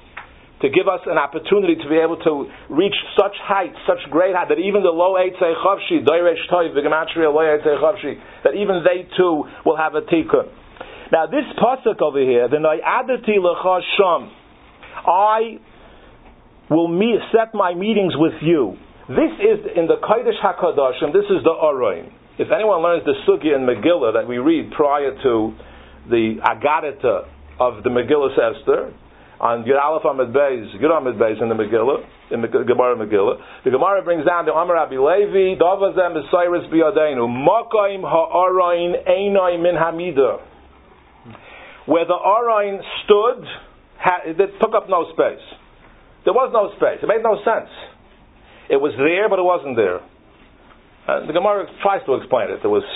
to give us an opportunity to be able to reach such heights, such great heights, that even the Lo Eitzei Chavshi, Doiresh Toiv, the Gematria Lo Eitzei Chavshi, that even they too will have a tikkun. Now this pasuk over here, the Noyadati Lecha Sham, I will meet, set my meetings with you. This is in the Kodesh HaKadoshim, this is the Aroin. If anyone learns the Sugya in Megillah that we read prior to the Agadita of the Megillah Esther, on Yud Aleph Amid Beis, Yud Amid Beis in the Megillah, in the Gemara Megillah, the Gemara brings down the Amar Rabbi Levi, Davazem B'Sayris B'Yadeinu, Makaim Ha'Aroin Einai Min Hamida. Where the Aroin stood, it took up no space. There was no space. It made no sense. It was there, but it wasn't there. Uh, the Gemara tries to explain it. There was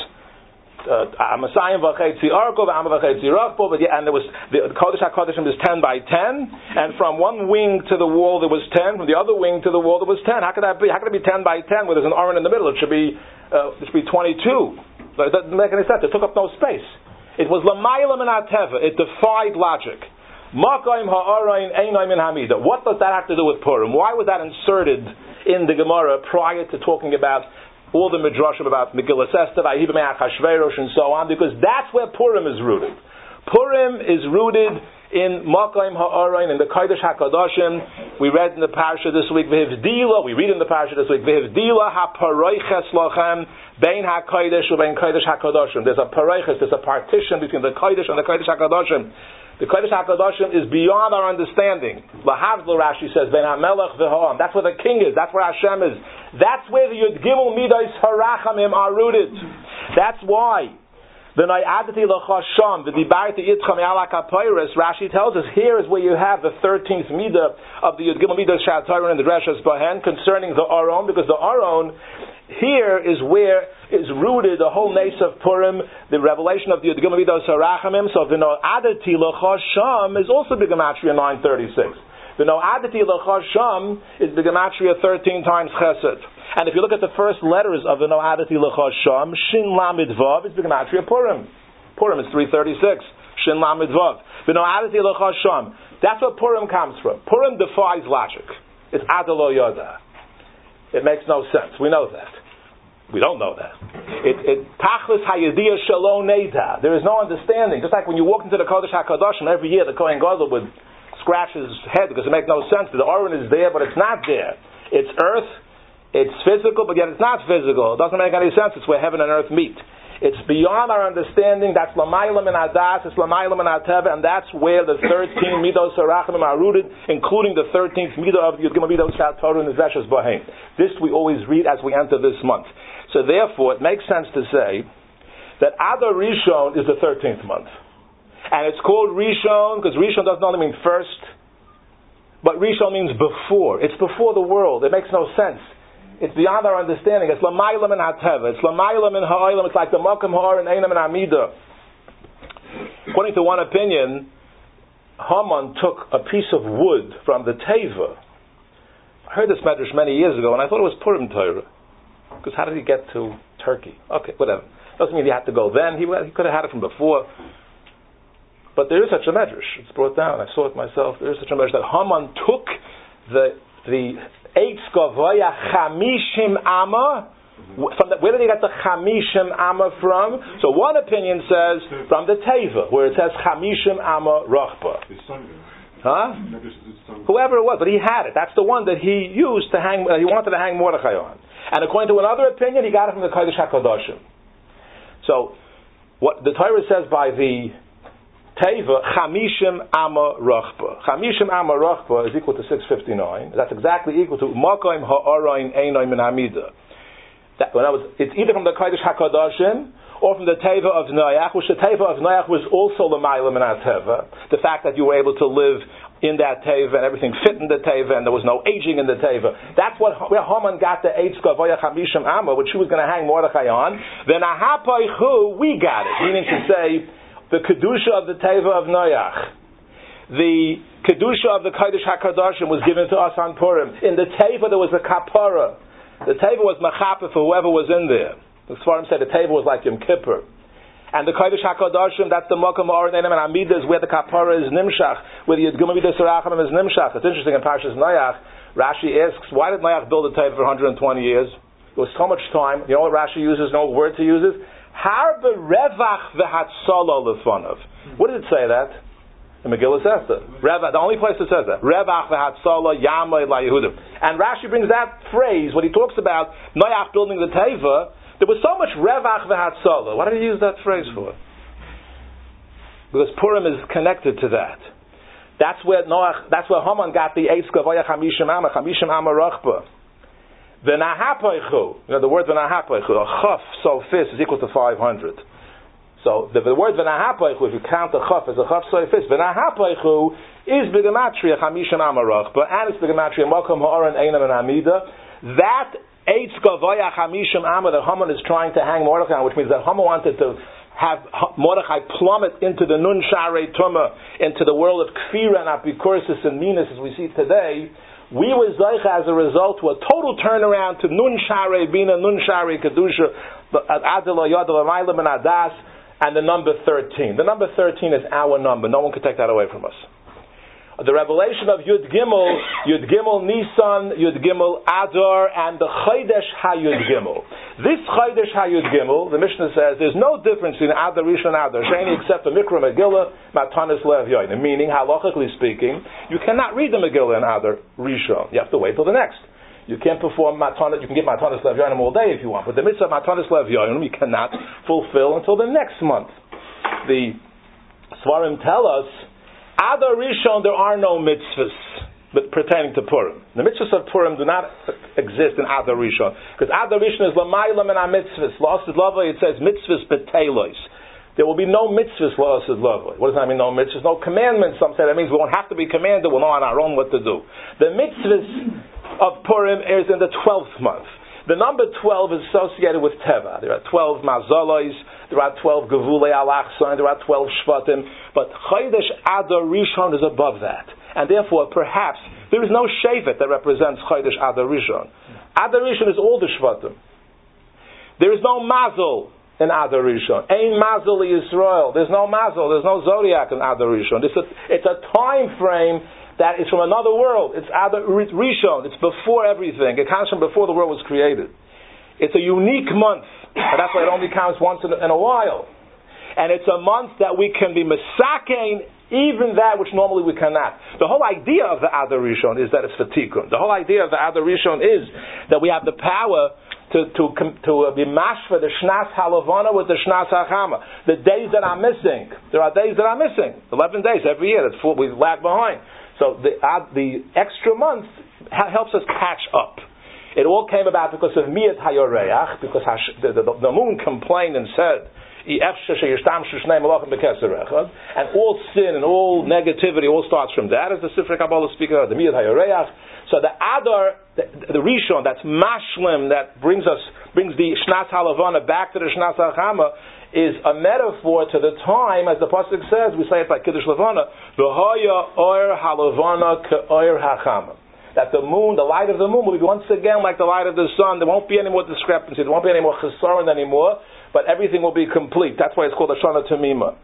Amasayim v'chetzi arko v'ama v'chetzi rachbo, and there was the Kodesh HaKodeshim was ten by ten, and from one wing to the wall there was ten, from the other wing to the wall there was ten. How could that be? How could it be ten by ten where there's an aron in the middle? It should be uh, it should be twenty-two. It doesn't make any sense. It took up no space. It was lamayla min ateva. It defied logic. Makaim ha'arayin einay min hamida. What does that have to do with Purim? Why was that inserted in the Gemara prior to talking about all the midrashim about Megillah Esther, Vayibam Achashverosh, and so on? Because that's where Purim is rooted. Purim is rooted in Makaim ha'arayin, in the Kodesh HaKadoshim. We read in the parasha this week, V'hivdila, we read in the parasha this week, V'hivdila ha'paroiches lachem bein ha'kodesh u'bein Kodesh HaKadoshim. There's a paroiches, there's a partition between the Kodesh and the Kodesh HaKadoshim. The Kodesh HaKadoshim is beyond our understanding. Lahavdil, Rashi says, Ben HaMelech v'Ha'am. That's where the king is. That's where Hashem is. That's where the Yud Gimel Midas Harachamim are rooted. That's why the Nayadati L'Chasham, the Dibarti Yitzcham Yalak HaPoiris, Rashi tells us, here is where you have the thirteenth Midah of the Yud Gimel Midas Sha'atayron and the Dreshas Bahen concerning the Aron, because the Aron here is where is rooted the whole nace of Purim, the revelation of the Yud Gimel Midas Harachamim. So the No'adati L'Chasham is also the Gematria nine thirty-six. The No'adati L'Chasham is the Gematria thirteen times Chesed. And if you look at the first letters of the No'adati L'Chasham, Shin Lamid Vav is the Gematria Purim. Purim is three thirty-six. Shin Lamid Vav. The No'adati L'Chasham. That's where Purim comes from. Purim defies logic. It's Adalo Yoda. It makes no sense. We know that. We don't know that. It Tachlis Hayadiyah Shalom Neda. There is no understanding. Just like when you walk into the Kodesh HaKadoshim, every year the Kohen Gadol would scratch his head because it makes no sense. The Aron is there, but it's not there. It's earth, it's physical, but yet it's not physical. It doesn't make any sense. It's where heaven and earth meet. It's beyond our understanding. That's Lamaylam and Adas, it's Lamaylam and Ateva, and that's where the thirteen Midos Harachamim are rooted, including the thirteenth Midah of the Yud Gimel Midos Shat Torah and the Zveshas Bahem. This we always read as we enter this month. So therefore, it makes sense to say that Adar Rishon is the thirteenth month. And it's called Rishon because Rishon doesn't only mean first, but Rishon means before. It's before the world. It makes no sense. It's beyond our understanding. It's Lamaylam and Hateva. It's Lamaylam and Ha'olam. It's like the Makam Ha'or and Einam and Amida. According to one opinion, Haman took a piece of wood from the Teva. I heard this medrash many years ago, and I thought it was Purim Torah. Because how did he get to Turkey? Okay, whatever. Doesn't mean he had to go then. He, he could have had it from before. But there is such a medrash. It's brought down. I saw it myself. There is such a medrash that Haman took the the Eitz Gavoya Chamishim Amma. From the, where did he get the Chamishim Amma from? So one opinion says from the Teva, where it says Chamishim Amma Rachba. Huh? Whoever it was, but he had it. That's the one that he used to hang, uh, he wanted to hang Mordechai on. And according to another opinion, he got it from the Kodesh HaKadoshim. So, what the Torah says by the Teva, Chamishim Amma Rachba. Chamishim Amma Rachba is equal to six fifty-nine. That's exactly equal to Makoim Ha'arayin Einoim Min Hamida. That, when I was, it's either from the Kodesh HaKadoshim or from the Teva of Noach, which the Teva of Noach was also the Ma'ila Min HaTeva. The fact that you were able to live in that Teva and everything fit in the Teva and there was no aging in the Teva. That's what, where Haman got the Eitz Gavoya Chamishim Amma, which she was going to hang Mordechai on. Then Ahapaichu, we got it. Meaning to say, the Kedusha of the Teva of Noach, the Kedusha of the Kodesh HaKadoshim was given to us on Purim. In the Teva there was a Kapara. The Teva was Machapah for whoever was in there. The Sfarim said the Teva was like Yom Kippur. And the Kodesh HaKadoshim, that's the Mokum Oren Einem and Amidah, is where the Kapara is Nimshach, where the Yudgim Amidah Sarachim is Nimshach. It's interesting in Parshas Noach, Rashi asks, why did Noach build a Teva for one hundred twenty years? It was so much time. You know what Rashi uses? You know what word he uses? Harbe revach v'hatzala lefanov. What did it say that? The Megillah says that. Revach, the only place it says that. Revach v'hatzala yamay la Yehudim. And Rashi brings that phrase, when he talks about Noach building the Teva, there was so much revach v'hatzala. What did he use that phrase for? Because Purim is connected to that. That's where Noach, that's where Haman got the Eitz Gavoya Chamishim Amma, Chamishim Amma Rachba. V'nahapaychu, you know the word v'nahapaychu, a chaf sofis is equal to five hundred. So the, the word v'nahapaychu, if you count the chaf as a chaf sofis, v'nahapaychu is b'gematria chamishim amarach, but and it's b'gematria mokum ha'oren einam and amida. That eitz gavoya chamishim amar that Haman is trying to hang Mordechai on, which means that Haman wanted to have Mordechai plummet into the nun sharei tumah, into the world of kfira and apikursis and minas as we see today. We were Zaycha as a result to a total turnaround to Nun Sharei Bina, Nun Sharei Kedusha, Adela Yadela Mailam and Adas, and the number thirteen. The number thirteen is our number. No one can take that away from us. The revelation of Yud Gimel, Yud Gimel Nisan, Yud Gimel Adar, and the Chodesh HaYud Gimel. This Chodesh HaYud Gimel, the Mishnah says, there's no difference in Adar Rishon and Adar Sheni except the Mikra Megillah, Matanis Lev Yoin. Meaning, halachically speaking, you cannot read the Megillah in Adar Rishon. You have to wait till the next. You can't perform Matanis, you can get Matanis Lev Yoin all day if you want, but the mitzvah Matanis Lev Yoin you cannot fulfill until the next month. The Svarim tell us, Adar Rishon, there are no mitzvahs but pertaining to Purim. The mitzvahs of Purim do not exist in Adar Rishon. Because Adar Rishon is Lamaylam and mitzvahs. La'asid Lavai, it says mitzvahs betelos. There will be no mitzvahs La'asid Lavai. What does that mean, no mitzvahs? No commandments. Some say that means we won't have to be commanded. We'll know on our own what to do. The mitzvahs of Purim is in the twelfth month. The number twelve is associated with Teva. There are twelve Mazalois, there are twelve Gevulei Alachson, there are twelve Shvatim, but Chodesh Adar Rishon is above that. And therefore, perhaps, there is no Shevet that represents Chodesh Adar Rishon. Adar Rishon is all the Shvatim. There is no Mazel in Adar Rishon. Ein Mazel Yisrael. There's no Mazel, there's no Zodiac in Adar Rishon. It's a, it's a time frame that is from another world. It's Adar Rishon. It's before everything. It comes from before the world was created. It's a unique month. And that's why it only counts once in a, in a while. And it's a month that we can be mesakein, even that which normally we cannot. The whole idea of the Adar Rishon is that it's for tikkun. The whole idea of the Adar Rishon is that we have the power to to to be mashva the Shnas Halavana with the Shnas Hachama. The days that are missing. There are days that are missing. Eleven days every year. That's four, we lag behind. So the uh, the extra month ha- helps us catch up. It all came about because of Miyat Hayoreach, because Hash, the, the, the moon complained and said, and all sin and all negativity all starts from that, as the Sifrei Kabbalah speaks of the Miyat Hayoreach. So the Adar, the, the Rishon, that's Mashlim, that brings us brings the Shnas Halavana back to the Shnas Hachama, is a metaphor to the time, as the pasuk says, we say it like Kiddush Levana, V'hoya oir halavana k'oir hachama. That the moon, the light of the moon, will be once again like the light of the sun. There won't be any more discrepancy. There won't be any more chesaron anymore, but everything will be complete. That's why it's called Shana Tamima.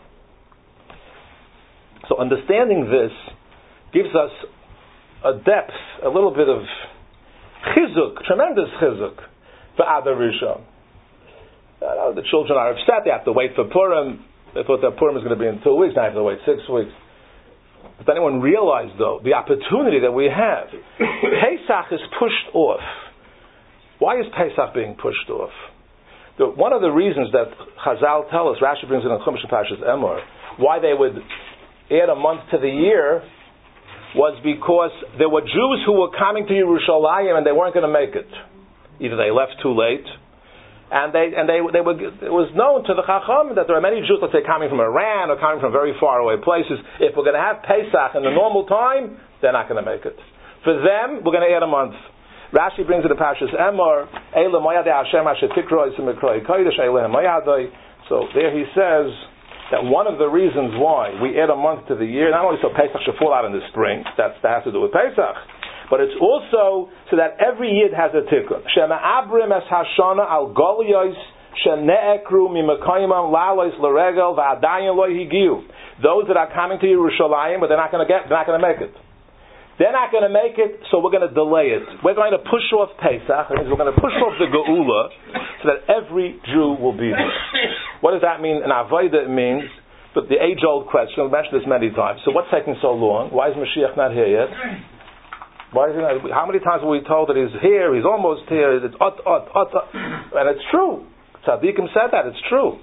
So understanding this gives us a depth, a little bit of chizuk, tremendous chizuk for Adar Rishon. Uh, the children are upset. They have to wait for Purim. They thought that Purim is going to be in two weeks. Now they have to wait six weeks. Does anyone realize, though, the opportunity that we have? Pesach is pushed off. Why is Pesach being pushed off? The, one of the reasons that Chazal tell us, Rashi brings in a Chumash Parshas Emor, why they would add a month to the year was because there were Jews who were coming to Yerushalayim and they weren't going to make it. Either they left too late, and they and they they were. It was known to the Chacham that there are many Jews, let's say, coming from Iran or coming from very far away places. If we're going to have Pesach in the normal time, they're not going to make it. For them, we're going to add a month. Rashi brings it to Parshas Emor, Eila Moyadei Hashem Asher Tikroi Simikroi Kodesh Eila Moyadei. So there he says that one of the reasons why we add a month to the year, not only so Pesach should fall out in the spring, that's, that has to do with Pesach, but it's also so that every Yid has a tikkun. Shema Abrim Es Hashana Al Goliyos Shene'ekru Mimakayimam Lalois L'Regel Va'adayin Lo Higiu. Those that are coming to Yerushalayim, but they're not going to get, they're not going to make it. They're not going to make it, so we're going to delay it. We're going to push off Pesach. That means we're going to push off the Geula so that every Jew will be there. What does that mean? In Avodah it means, but the age-old question, we've mentioned this many times, so what's taking so long? Why is Mashiach not here yet? Why is he not? How many times were we told that he's here, he's almost here, it's ut, ut, ut, ut. And it's true. Tzaddikim said that, it's true.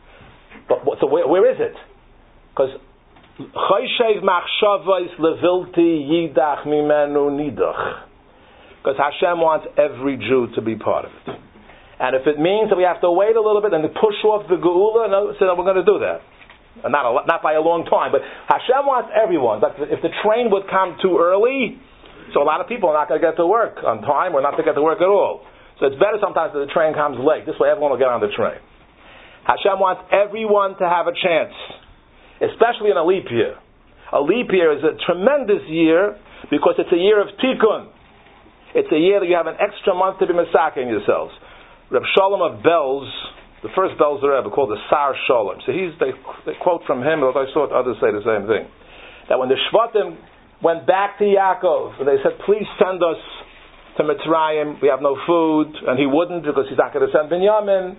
But so where, where is it? Because Chayshev machshavos levilti yidach mimenu nidach. Because Hashem wants every Jew to be part of it. And if it means that we have to wait a little bit and push off the Geula, no, so we're going to do that. Not a, not by a long time, but Hashem wants everyone. But if the train would come too early, so a lot of people are not going to get to work on time or not to get to work at all. So it's better sometimes that the train comes late. This way everyone will get on the train. Hashem wants everyone to have a chance. Especially in a leap year. A leap year is a tremendous year because it's a year of tikkun. It's a year that you have an extra month to be masaking yourselves. Reb Shalom of Belz, the first Belz Rebbe, called the Sar Shalom. So he's they, they quote from him, although I saw others say the same thing. That when the Shvatim went back to Yaakov, and they said, please send us to Mitzrayim, we have no food, and he wouldn't because he's not going to send Binyamin.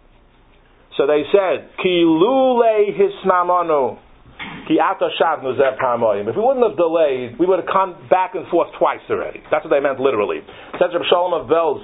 So they said, Ki lule hisnamanu, ki ata shavnu zeh parmoyim. If we wouldn't have delayed, we would have come back and forth twice already. That's what they meant literally. Says Reb Shalom of Belz,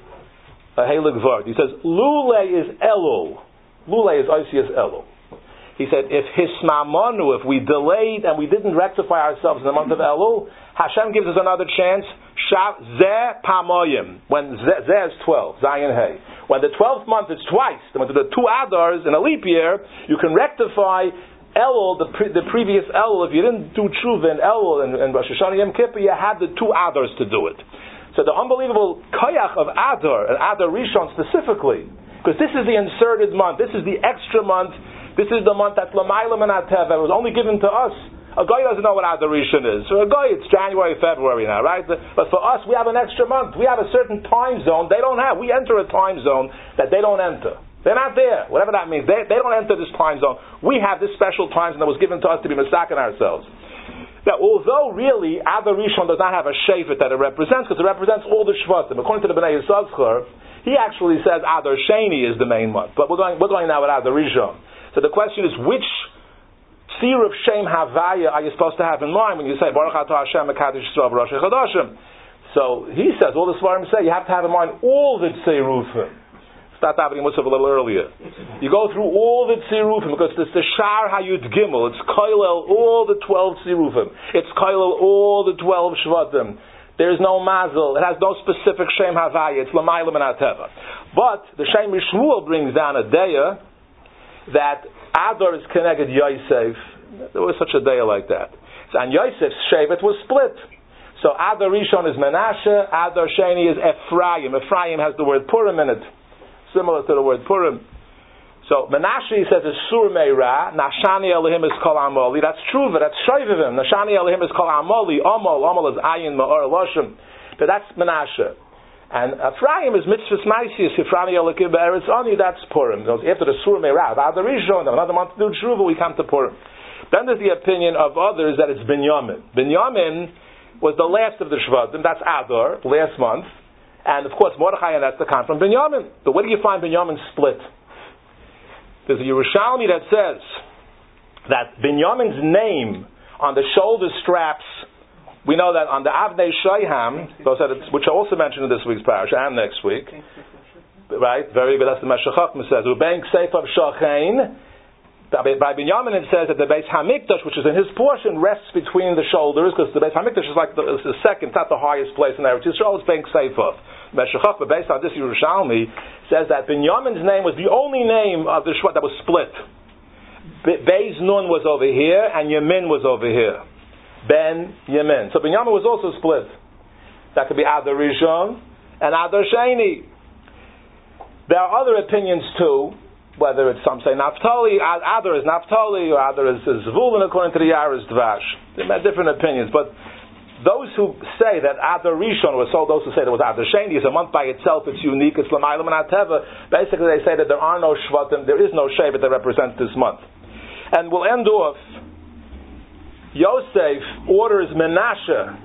a Heilig Vard. He says, lule is Elul. Lule is Oisius Elul. He said, if hisnamanu, if we delayed and we didn't rectify ourselves in the month of Elul, Hashem gives us another chance. Shav zeh pamoyim. When zeh is twelve, Zayin Hey. When the twelfth month is twice, when the two Adars in a leap year, you can rectify Elul, the, pre, the previous Elul. If you didn't do Tshuva in Elul and, and Rosh Hashanah Yom Kippur, you had the two Adars to do it. So the unbelievable koyach of Adar, and Adar Rishon specifically, because this is the inserted month, this is the extra month, this is the month that's L'mayla Min HaTeva, it was only given to us. A guy doesn't know what Adar Rishon is. For a guy, it's January, February now, right? But for us, we have an extra month. We have a certain time zone they don't have. We enter a time zone that they don't enter. They're not there. Whatever that means. They, they don't enter this time zone. We have this special time zone that was given to us to be masakin ourselves. Now, although really Adar Rishon does not have a shafet that it represents, because it represents all the Shvatim. According to the Bnei Yissaschar, he actually says Adar Sheni is the main month. But we're going, we're going now with Adar Rishon. So the question is, which Sir of Shem Havaya are you supposed to have in mind when you say Baruch Atah Hashem Mekadosh Yisrael Rosh Chodashim? So he says, all the Svarim say, you have to have in mind all the Tzerufim. Start davening Musaf a little earlier. You go through all the Tzerufim because it's the Shar Hayud Gimel. It's Koilel all the twelve Tzerufim. It's Koilel all the twelve Shvatim. There's no Mazel. It has no specific Shem Havaya. It's L'mayla Min HaTeva. But the Shem Yishmuel brings down a daya that Adar is connected Yosef. There was such a day like that. So, and Yosef's Shevet was split. So Adar Rishon is Menashe, Adar Sheni is Ephraim. Ephraim has the word Purim in it, similar to the word Purim. So Menashe says is Sur Meira, Nashani Elohim is Kol Amoli. That's true, but that's Shoivivim. Nashani Elohim is Kol Amoli. Amol, Amol is Ayin Ma'or Loshim. But that's Menashe. And Ephraim is Mitzvahs Maisius, Ephraim Elokim Be'eretz Ani, that's Purim. After the Sur Meirav, Adar Rishon, another month to do Tshuva, we come to Purim. Then there's the opinion of others that it's Binyamin. Binyamin was the last of the Shvatim, that's Adar, last month. And of course, Mordechai, and that's the come from Binyamin. But where do you find Binyamin split? There's a Yerushalmi that says that Binyamin's name On the shoulder straps, we know that on the Avnei Shoyham, those are the, which are also mentioned in this week's parasha and next week, right? Very good. That's the Meshech Chochmah says. Ubein Kseifav Shochein. By Binyamin it says that the Beis Hamikdash, which is in his portion, rests between the shoulders, because the Beis Hamikdash is like the, is the second, not the highest place in Eretz Yisrael. It's Bein Kseifav. Meshech Chochmah, based on this Yerushalmi, says that Binyamin's name was the only name of the Shvat that was split. Beis Nun was over here, and Yamin was over here. Ben Yamin. So Binyamin was also split. That could be Adar Rishon and Adar Sheni. There are other opinions too, whether it's some say Naphtali, Adar is Naphtali, or Adar is, is Zvulun according to the Yaris Dvash. There are different opinions, but those who say that Adar Rishon, or so those who say there was Adar Sheni, is a month by itself, it's unique, it's L'maylam and Ateva, basically they say that there are no Shvatim, there is no Shevet that represents this month. And we'll end off, Yosef orders Menashe,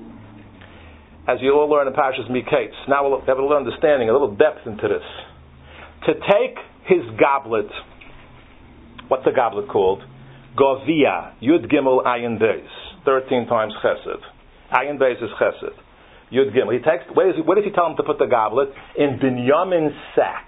as you all learn in Parshas Miketz. Now we'll have a little understanding, a little depth into this. To take his goblet, what's the goblet called? Govia, Yud Gimel Ayin Beis, thirteen times Chesed. Ayin Beis is Chesed. Yud Gimel. He takes. Where does he, where does he tell him to put the goblet? In Binyamin's sack.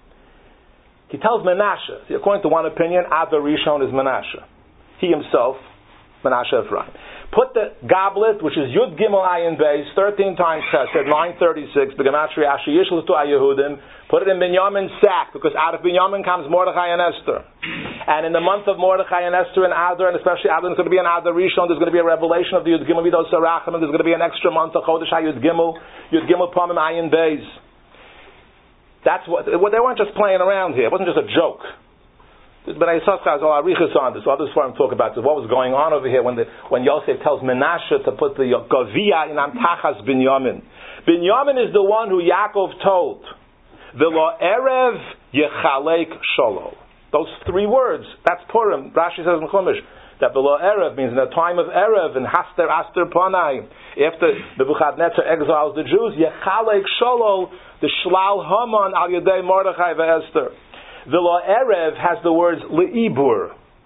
He tells Menashe. See, according to one opinion, Adar Rishon is Menashe. He himself, Menashe Ephraim. Put the goblet, which is Yud Gimel Ayin Beis, thirteen times Chesed, nine thirty-six, B'Gematria Asher Yishlu to Ayehudim. Put it in Binyamin's sack, because out of Binyamin comes Mordechai and Esther. And in the month of Mordechai and Esther and Adar, and especially Adar, there's going to be an Adar Rishon, there's going to be a revelation of the Yud Gimel Midos Sarachim, and there's going to be an extra month of Chodesh HaYud Gimel, Yud Gimel Pamim Ayin Beis. That's what, well, they weren't just playing around here. It wasn't just a joke. But I saw guys all arichas on this. Others for him talk about this. What was going on over here when the, when Yosef tells Menashe to put the Govia in Amtachas Binyamin. Binyamin is the one who Yaakov told, V'lo erev yechalek sholo. Those three words. That's Purim. Rashi says in Chumash that V'lo erev means in the time of erev and Haster Aster Panai. After Nebuchadnezzar exiles the Jews, yechalek sholo the Shlal Haman al Yedei Mordechai ve'Esther. V'lo erev has the words le'ibur.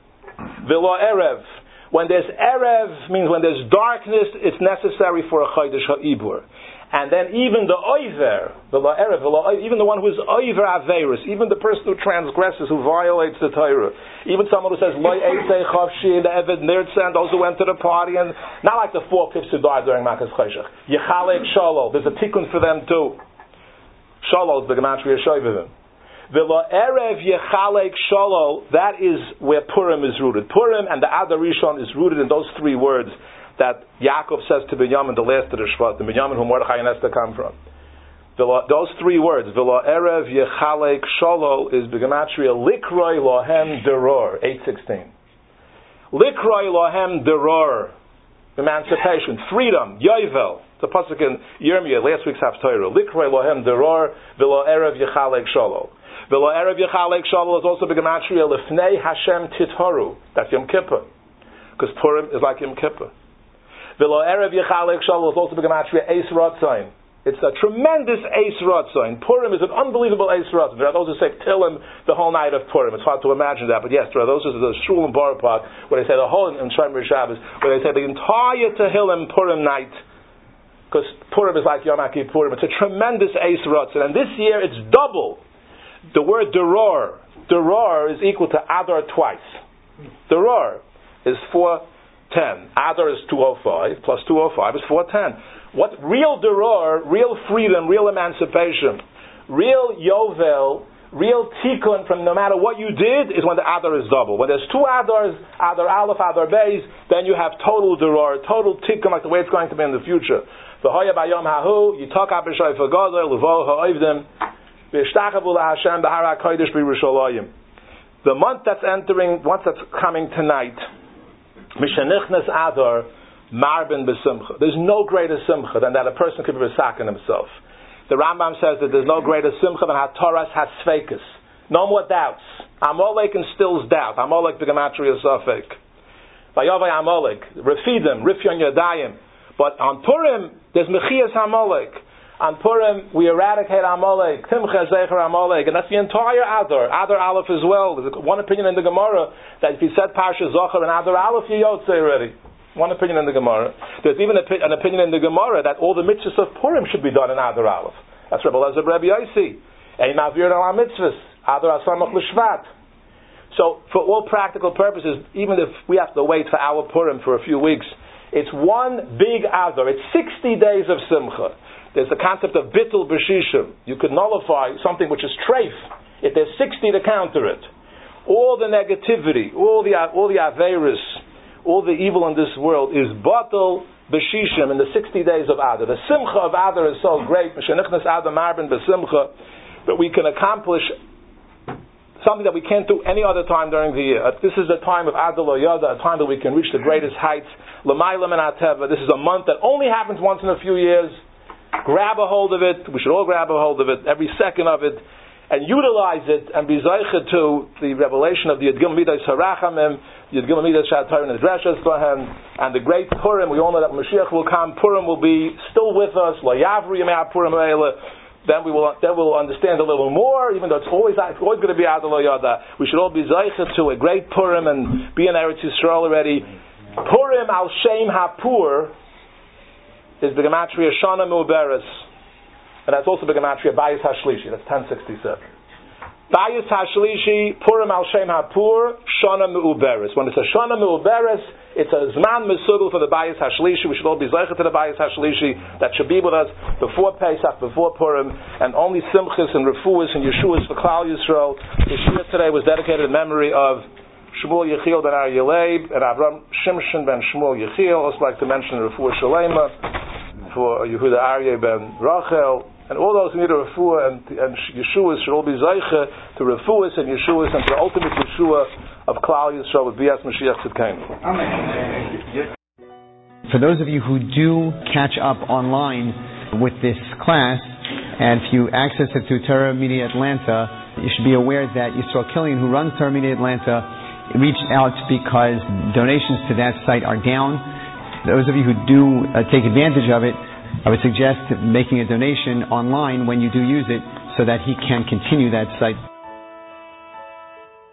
V'lo erev. When there's erev means when there's darkness, it's necessary for a chodesh ha'ibur. And then even the oiver, v'lo erev, v'lo, even the one who is oiver averis, even the person who transgresses, who violates the Torah, even someone who says loy eisei chavshi, the eved nirtza, and those who went to the party, and not like the four pips who died during Makas Cheshach. Yechalek sholo. There's a tikkun for them too. Sholo is the gematria shoyvivim. V'lo erev yechalek sholo, that is where Purim is rooted. Purim and the Adar Rishon is rooted in those three words that Yaakov says to Binyamin, the last of the Shvat, the Binyamin whom Mordechai and Esther come from. V'lo, those three words, V'lo erev yechalek sholo, is begematria likroi lohem deror, eight sixteen. Likroi lohem deror, emancipation, freedom, yovel. It's a pasuk in Yirmiyah, last week's Haftorah. Likroi lohem deror, V'lo erev yechalek sholo. V'lo erev yechalek sholo is also begematria lifnei Hashem titharu. That's Yom Kippur, because Purim is like Yom Kippur. V'lo erev yechalek sholo is also begematria eis rotzain. It's a tremendous eis rotzain. Purim is an unbelievable eis rotzain. There are those who say Tehillim the whole night of Purim. It's hard to imagine that, but yes, there are those who say the Shul and Bar Park, where they say the whole in Shomer Shabbos, where they say the entire Tehillim Purim night, because Purim is like Yom Kippur. It's a tremendous eis rotzain, and this year it's double. The word deror, deror is equal to Adar twice. Deror is four ten. Adar is two oh five, plus two oh five is four ten. What real deror, real freedom, real emancipation, real yovel, real tikkun from no matter what you did is when the Adar is double. When there's two Adars, Adar Aleph, Adar Beis, then you have total deror, total tikkun like the way it's going to be in the future. V'hoya bayom hahu, yitaka b'shoy f'gozel, l'vo ha'oivdim, the month that's entering, once that's coming tonight, Mishanichnas Adar, Marben B'Simcha. There's no greater Simcha than that a person could be besaken himself. The Rambam says that there's no greater Simcha than HaToras HaSfekus. No more doubts. Amalek instills doubt. Amalek B'Gematria Safek. Vayavai Amalek. Refidim, Rifyon Yadayim. But on Purim, there's Mechias Amalek. On Purim, we eradicate Amalek, Timcha Zecher Amalek, and that's the entire Adar, Adar Aleph as well. There's one opinion in the Gemara that if you said Parsha Zohar and Adar Aleph, you Yotze already. One opinion in the Gemara. There's even an opinion in the Gemara that all the mitzvahs of Purim should be done in Adar Aleph. That's Rebbe Elazar Rebbe Yossi. Ein mavir al mitzvahs. Adar Asamach l'Shvat. So, for all practical purposes, even if we have to wait for our Purim for a few weeks, it's one big Adar. It's sixty days of Simcha. There's the concept of Bittul B'Shishim. You could nullify something which is treif if there's sixty to counter it. All the negativity, all the all the Averis, all the evil in this world is Batal B'Shishim in the sixty days of Adar. The Simcha of Adar is so great, M'shenichnas Adar Marbin B'Simcha, that we can accomplish something that we can't do any other time during the year. This is the time of Adar Lo Yada, a time that we can reach the greatest heights. L'mayla min hateva. This is a month that only happens once in a few years. Grab a hold of it. We should all grab a hold of it, every second of it, and utilize it and be zeicha to the revelation of the Yud Gimel Midas Harachamim, Yud Gimel Midas Sha'atayim and Dreshas Lahem, and the great Purim. We all know that when Mashiach will come, Purim will be still with us. Lo Yavri Yemei HaPurim Eila. Then we will then we'll understand a little more, even though it's always it's always going to be Adar Lo Yada. We should all be zeicha to a great Purim and be in Eretz Yisrael already. Purim al Shem HaPur is the gematria Shana Mu'beres, and that's also the gematria Bayis Hashlishi. That's ten sixty-seven. Bayis Hashlishi, Purim al Shem HaPur, Shana Mu'beres. When it's a Shana Mu'beres, it's a Zman Mesugel for the Bayis Hashlishi. We should all be zeicha to the Bayis Hashlishi. That should be with us before Pesach, before Purim, and only Simchas and Refuas and Yeshuas for Klal Yisrael. The Shir today was dedicated in memory of Shmuel Yechiel ben Aryeh Leib and Avram Shimshon ben Shmuel Yechiel. Also like to mention Refuah Shalema for Yehuda Aryeh ben Rachel. And all those who need a refuah and, and Yeshuas should all be zeicha to refuahs and Yeshuas and to the ultimate Yeshua of Klal Yisrael with Bias Mashiach Tzidkenu. For those of you who do catch up online with this class, and if you access it through Torah Media Atlanta, you should be aware that Yisrael Killian, who runs Torah Media Atlanta, reached out because donations to that site are down. Those of you who do uh, take advantage of it, I would suggest making a donation online when you do use it so that he can continue that site.